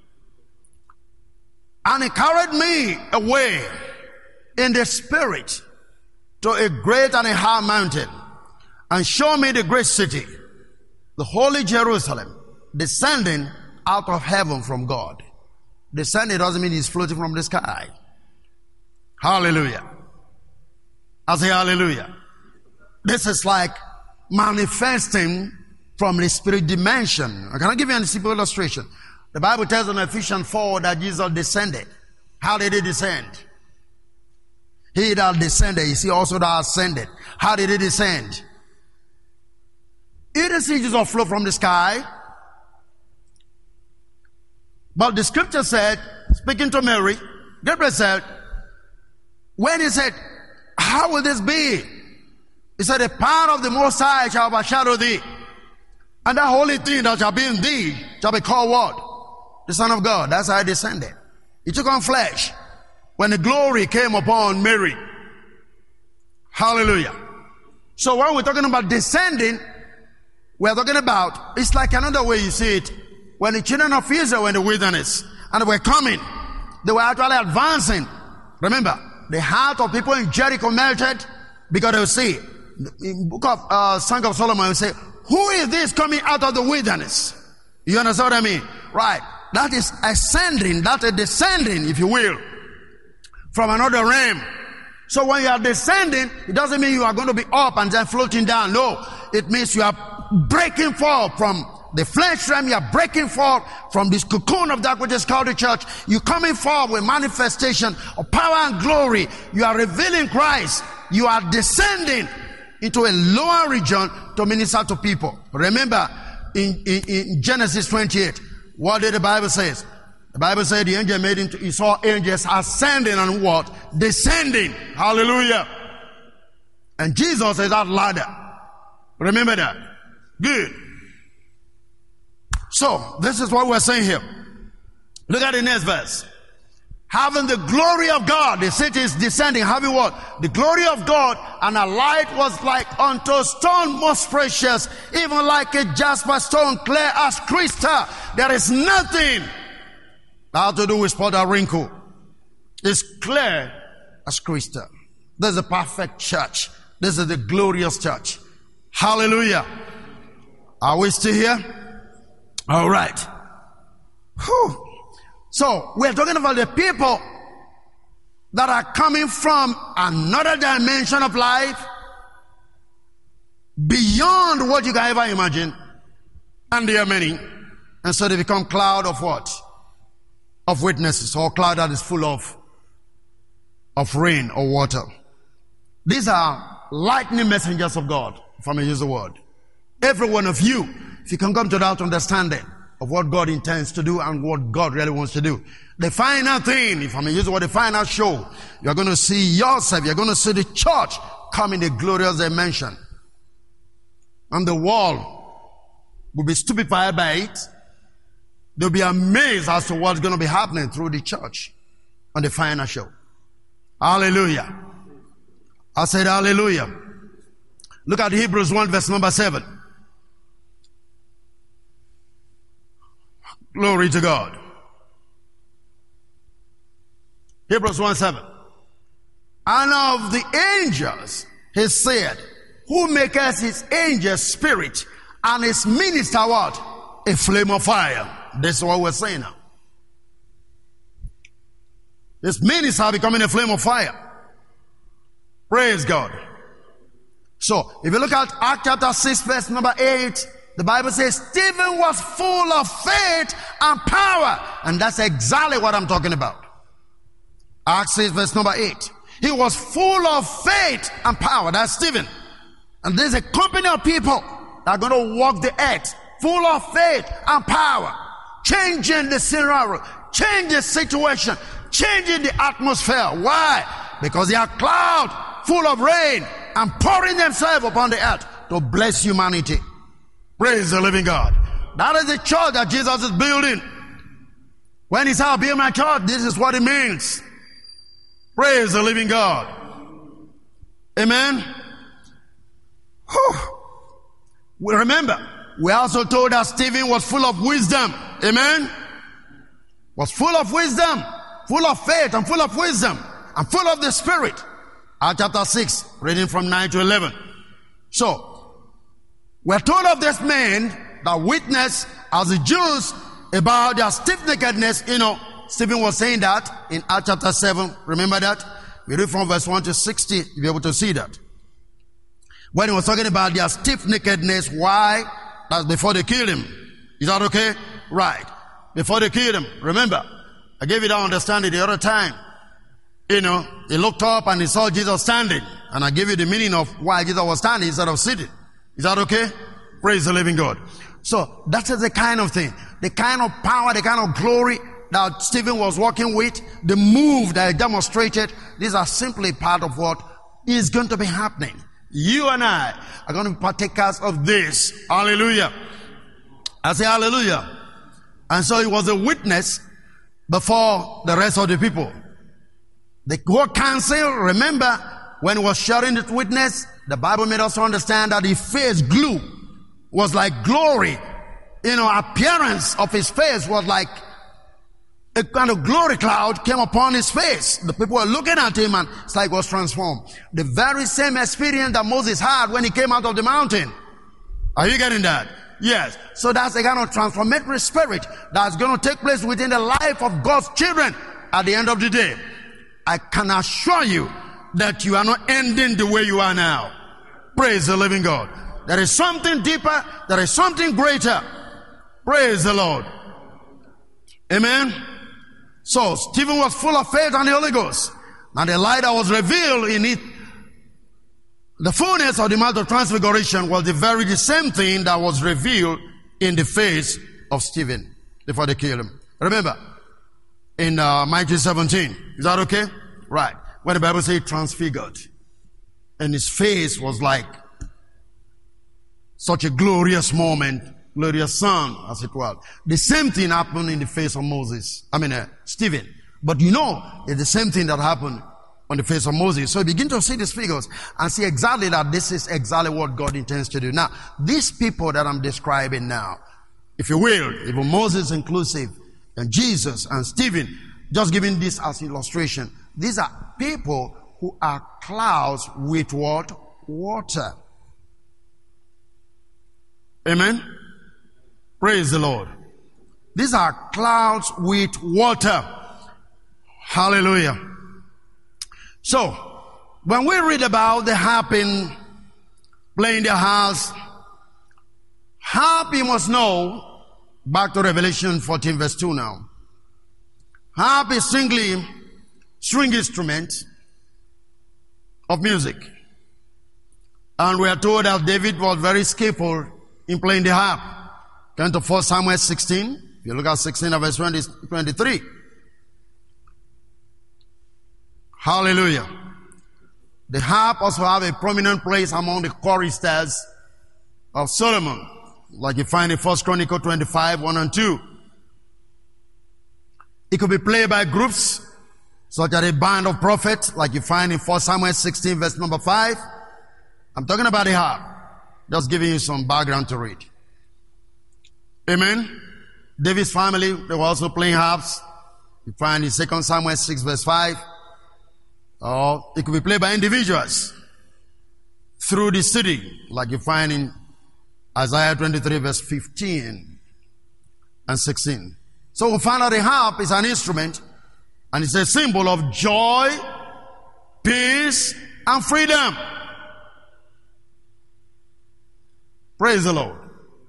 And he carried me away in the spirit to a great and a high mountain, and showed me the great city, the holy Jerusalem, descending out of heaven from God. Descending doesn't mean he's floating from the sky. Hallelujah. I say hallelujah. This is like manifesting from the spirit dimension. Can I give you a simple illustration? The Bible tells in Ephesians 4 that Jesus descended. How did he descend? He that descended, you see also that ascended. How did he descend? He didn't see Jesus flow from the sky. But the scripture said, speaking to Mary, Gabriel said, when he said, how will this be? He said, the power of the Most High shall overshadow thee. And that holy thing that shall be in thee shall be called what? The Son of God. That's how he descended. He took on flesh when the glory came upon Mary. Hallelujah. So when we're talking about descending, we're talking about, it's like another way you see it. When the children of Israel were in the wilderness and they were coming, they were actually advancing. Remember, the heart of people in Jericho melted because they will see, in the book of Song of Solomon, will say, who is this coming out of the wilderness? You understand what I mean? Right. That is ascending, that is descending, if you will, from another realm. So when you are descending, it doesn't mean you are going to be up and then floating down. No, it means you are breaking forth from the flesh realm. You are breaking forth from this cocoon of that which is called the church. You're coming forth with manifestation of power and glory. You are revealing Christ. You are descending into a lower region to minister to people. Remember, in Genesis 28, what did the Bible say? The Bible said the angel made him, he saw angels ascending and what? Descending. Hallelujah. And Jesus is that ladder. Remember that. Good. So, this is what we're saying here. Look at the next verse. Having the glory of God, the city is descending, having what? The glory of God, and a light was like unto stone most precious, even like a jasper stone, clear as crystal. There is nothing that has to do with spot or wrinkle. It's clear as crystal. This is the perfect church. This is the glorious church. Hallelujah. Are we still here? All right. Whew. So, we're talking about the people that are coming from another dimension of life, beyond what you can ever imagine. And there are many. And so they become cloud of what? Of witnesses, or cloud that is full of rain or water. These are lightning messengers of God, if I may use the word. Every one of you, if you can come to that understanding of what God intends to do and what God really wants to do. The final thing, if I may use the word, the final show, you're going to see yourself, you're going to see the church come in a glorious dimension. And the world will be stupefied by it. They'll be amazed as to what's going to be happening through the church on the final show. Hallelujah. I said hallelujah. Look at Hebrews 1 verse number 7. Glory to God. Hebrews 1:7. And of the angels, he said, who maketh his angels spirit and his minister what? A flame of fire. This is what we're saying now. His minister are becoming a flame of fire. Praise God. So, if you look at Acts chapter 6 verse number 8, the Bible says Stephen was full of faith and power. And that's exactly what I'm talking about. Acts 6 verse number 8. He was full of faith and power. That's Stephen. And there's a company of people that are going to walk the earth full of faith and power. Changing the scenario. Changing the situation. Changing the atmosphere. Why? Because they are cloud full of rain and pouring themselves upon the earth to bless humanity. Praise the living God. That is the church that Jesus is building. When he said, I'll build my church, this is what it means. Praise the living God. Amen. Whew. We remember, we also told that Stephen was full of wisdom. Amen. Was full of wisdom, full of faith and full of wisdom and full of the Spirit. Acts chapter 6, reading from 9 to 11. So, we're told of this man that witnessed as the Jews about their stiff-neckedness. You know, Stephen was saying that in Acts chapter 7. Remember that? We read from verse 1 to 60. You'll be able to see that. When he was talking about their stiff-neckedness, why? That's before they killed him. Is that okay? Right. Before they killed him. Remember, I gave you that understanding the other time. You know, he looked up and he saw Jesus standing. And I gave you the meaning of why Jesus was standing instead of sitting. Is that okay? Praise the living God. So, that is the kind of thing. The kind of power, the kind of glory that Stephen was walking with, the move that he demonstrated, these are simply part of what is going to be happening. You and I are going to be partakers of this. Hallelujah. I say hallelujah. And so he was a witness before the rest of the people. The whole council, remember, when he was sharing the witness, the Bible made us understand that his face glue was like glory. You know, appearance of his face was like a kind of glory cloud came upon his face. The people were looking at him and it's like he was transformed. The very same experience that Moses had when he came out of the mountain. Are you getting that? Yes. So that's a kind of transformatory spirit that's going to take place within the life of God's children at the end of the day. I can assure you that you are not ending the way you are now. Praise the living God. There is something deeper. There is something greater. Praise the Lord. Amen. So Stephen was full of faith and the Holy Ghost. And the light that was revealed in it The fullness of the Mount of Transfiguration was the same thing that was revealed in the face of Stephen before they killed him. Remember, in Matthew 17. Is that okay? Right. When the Bible says transfigured. And his face was like such a glorious moment, glorious sun, as it were. The same thing happened in the face of Stephen. But you know, it's the same thing that happened on the face of Moses. So you begin to see these figures and see exactly that this is exactly what God intends to do. Now, these people that I'm describing now, if you will, even Moses inclusive, and Jesus and Stephen, just giving this as illustration, these are people who are clouds with what? Water. Amen? Praise the Lord. These are clouds with water. Hallelujah. So, when we read about the harping, playing the harps, harp, you must know, back to Revelation 14 verse 2 now. Harp is string instrument of music. And we are told that David was very skillful in playing the harp. Turn to 1 Samuel 16. If you look at 16 verse 23. Hallelujah. The harp also have a prominent place among the choristers of Solomon, like you find in 1 Chronicles 25, 1 and 2. It could be played by groups, such as a band of prophets, like you find in 1 Samuel 16, verse number 5. I'm talking about the harp. Just giving you some background to read. Amen. David's family, they were also playing harps. You find in 2 Samuel 6, verse 5. Or it could be played by individuals through the city, like you find in Isaiah 23 verse 15 and 16. So we find that the harp is an instrument and it's a symbol of joy, peace, and freedom. Praise the Lord.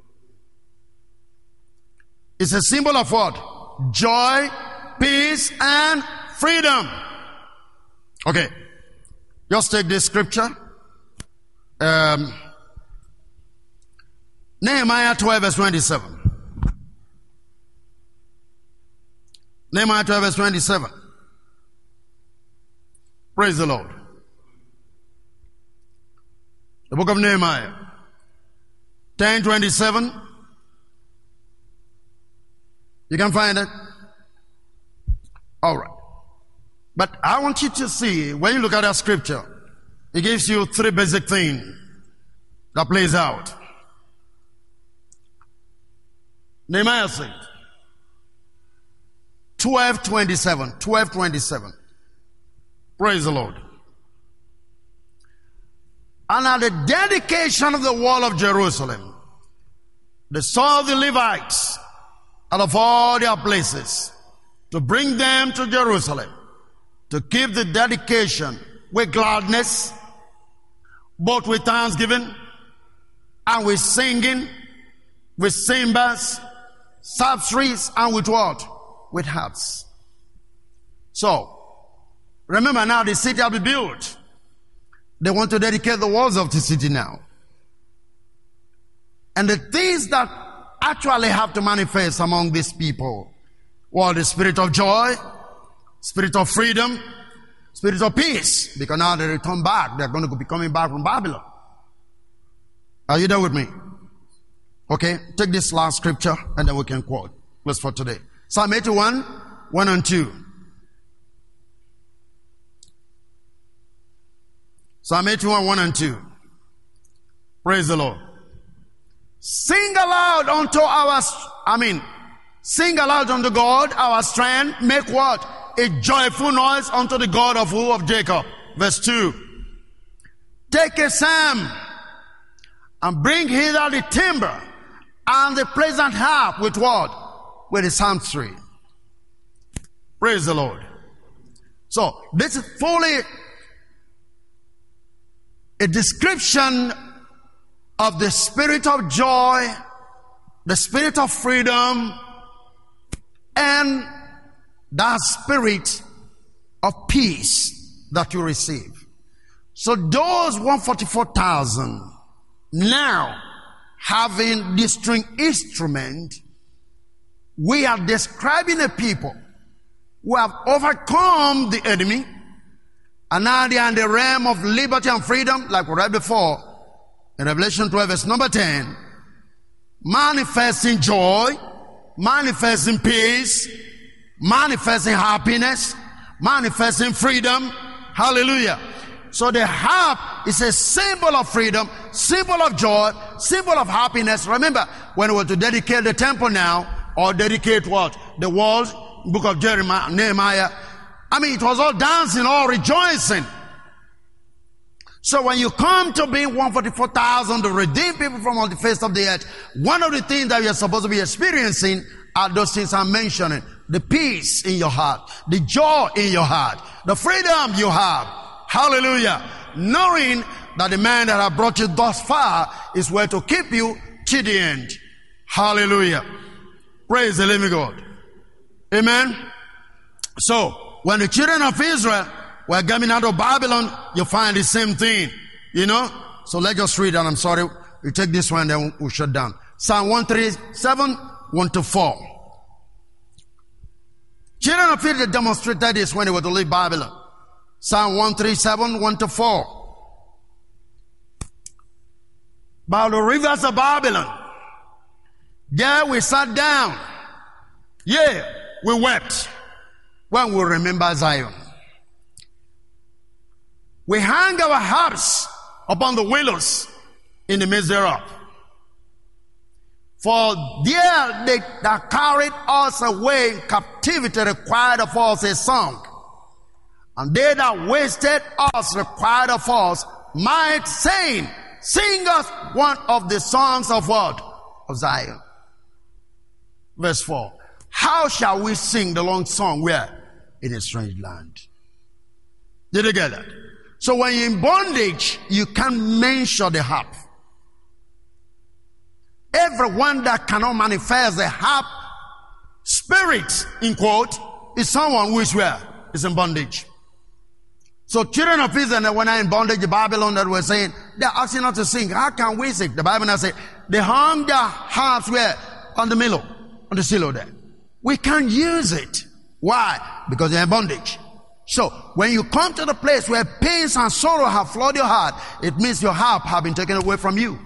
It's a symbol of what? Joy, peace, and freedom. Okay. Just take this scripture. Nehemiah 12 verse 27. Nehemiah 12 verse 27. Praise the Lord. The book of Nehemiah 10:27. You can find it. All right. But I want you to see, when you look at that scripture, it gives you three basic things that plays out. Nehemiah said, 12:27. Praise the Lord. And at the dedication of the wall of Jerusalem, they saw the Levites out of all their places to bring them to Jerusalem to keep the dedication with gladness, both with thanksgiving and with singing, with cymbals, psalteries, and with what? With harps. So, remember now the city will be built. They want to dedicate the walls of the city now. And the things that actually have to manifest among these people were the spirit of joy, spirit of freedom, spirit of peace. Because now they return back. They're going to be coming back from Babylon. Are you there with me? Okay, take this last scripture and then we can quote. Close for today. Psalm 81, 1 and 2. Psalm 81, 1 and 2. Praise the Lord. Sing aloud unto God, our strength. Make what? A joyful noise unto the God of who? Of Jacob. Verse 2. Take a psalm and bring hither the timbre and the pleasant harp with what? With the psaltery. Praise the Lord. So, this is fully a description of the spirit of joy, the spirit of freedom, and that spirit of peace that you receive. So those 144,000 now having the string instrument, we are describing a people who have overcome the enemy, and now they are in the realm of liberty and freedom, like we read before in Revelation 12 verse number 10, manifesting joy, manifesting peace, manifesting happiness, manifesting freedom. Hallelujah. So the harp is a symbol of freedom, symbol of joy, symbol of happiness. Remember, when we were to dedicate the temple now, or dedicate what? The walls, book of Jeremiah, Nehemiah. I mean, it was all dancing, all rejoicing. So when you come to being 144,000 to redeem people from all the face of the earth, one of the things that you're supposed to be experiencing are those things I'm mentioning. The peace in your heart, the joy in your heart, the freedom you have. Hallelujah. Knowing that the man that has brought you thus far is where to keep you to the end. Hallelujah. Praise the living God. Amen. So, when the children of Israel were coming out of Babylon, you find the same thing. You know? So let's just read, and I'm sorry, we take this one, then we'll shut down. Psalm 137, 1-4. Children of Israel demonstrated this when they were to leave Babylon. Psalm 137, 1-4. By the rivers of Babylon, there we sat down. Yea, we wept when we remember Zion. We hang our harps upon the willows in the midst thereof. For there they that carried us away in captivity required of us a song. And they that wasted us required of us might saying, sing us one of the songs of what? Of Zion. Verse 4. How shall we sing the long song? Where? In a strange land. Did you get that? So when you're in bondage, you can't mention the harp. Everyone that cannot manifest the harp spirit, in quote, is someone who is where? Is in bondage. So children of Israel, when I'm in bondage in Babylon, that were saying, they're asking us to sing. How can we sing? The Bible now says, they hung their harps where? On the middle, on the silo there. We can't use it. Why? Because they're in bondage. So when you come to the place where pains and sorrow have flooded your heart, it means your harp have been taken away from you.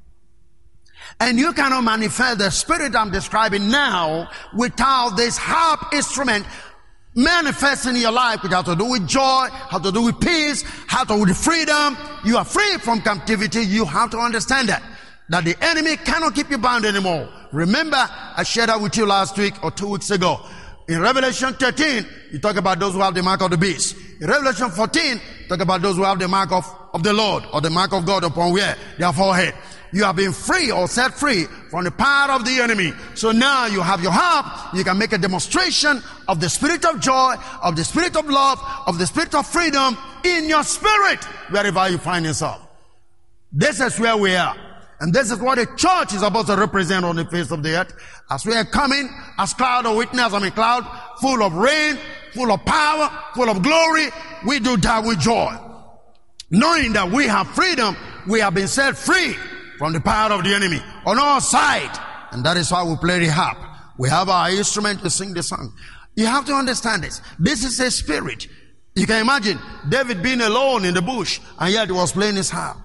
And you cannot manifest the spirit I'm describing now without this harp instrument manifesting in your life, which has to do with joy, has to do with peace, has to do with freedom. You are free from captivity. You have to understand that the enemy cannot keep you bound anymore. Remember, I shared that with you last week or 2 weeks ago. In Revelation 13, you talk about those who have the mark of the beast. In Revelation 14, you talk about those who have the mark of the Lord, or the mark of God upon where? Their forehead. You have been free or set free from the power of the enemy. So now you have your harp. You can make a demonstration of the spirit of joy, of the spirit of love, of the spirit of freedom in your spirit, wherever you find yourself. This is where we are. And this is what a church is supposed to represent on the face of the earth. As we are coming, as cloud of witness, cloud full of rain, full of power, full of glory, we do that with joy. Knowing that we have freedom, we have been set free from the power of the enemy on our side. And that is why we play the harp. We have our instrument to sing the song. You have to understand this. This is a spirit. You can imagine David being alone in the bush, and yet he was playing his harp.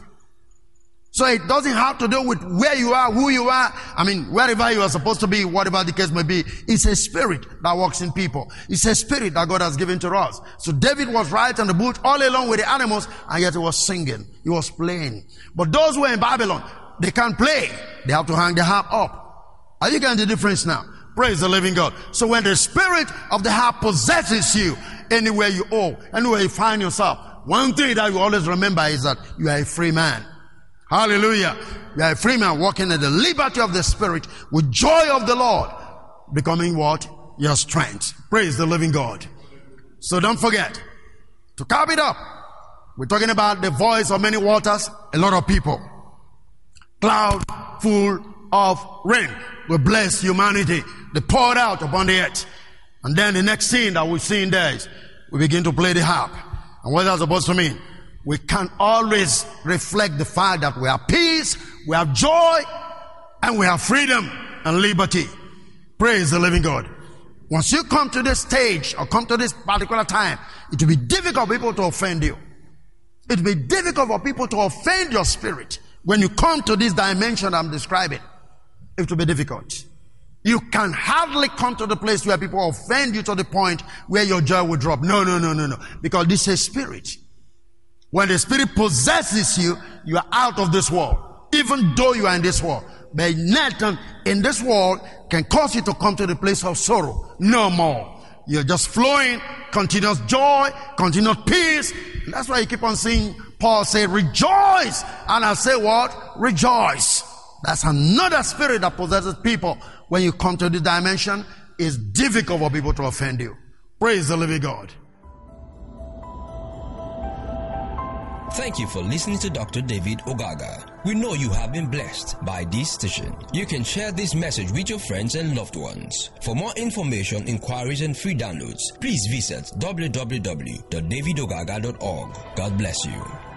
So it doesn't have to do with where you are, who you are. I mean, wherever you are supposed to be, whatever the case may be. It's a spirit that works in people. It's a spirit that God has given to us. So David was right in the bush all along with the animals, and yet he was singing. He was playing. But those who are in Babylon, they can't play. They have to hang the harp up. Are you getting the difference now? Praise the living God. So when the spirit of the harp possesses you, anywhere you go, anywhere you find yourself, one thing that you always remember is that you are a free man. Hallelujah. You are a free man walking in the liberty of the Spirit with joy of the Lord, becoming what? Your strength. Praise the living God. So don't forget to cap it up. We're talking about the voice of many waters, a lot of people. Cloud full of rain will bless humanity. They poured out upon the earth. And then the next scene that we've seen there is we begin to play the harp. And what that's supposed to mean? we can always reflect the fact that we have peace, we have joy, and we have freedom and liberty. Praise the living God. Once you come to this stage or come to this particular time, it will be difficult for people to offend you. It will be difficult for people to offend your spirit. When you come to this dimension I'm describing, it will be difficult. You can hardly come to the place where people offend you to the point where your joy will drop. No. Because this is spirit. When the spirit possesses you, you are out of this world. Even though you are in this world. But nothing in this world can cause you to come to the place of sorrow. No more. You're just flowing, continuous joy, continuous peace. And that's why you keep on seeing Paul say, rejoice. And I say what? Rejoice. That's another spirit that possesses people. When you come to this dimension, it's difficult for people to offend you. Praise the living God. Thank you for listening to Dr. David Ogaga. We know you have been blessed by this station. You can share this message with your friends and loved ones. For more information, inquiries, and free downloads, please visit www.davidogaga.org. God bless you.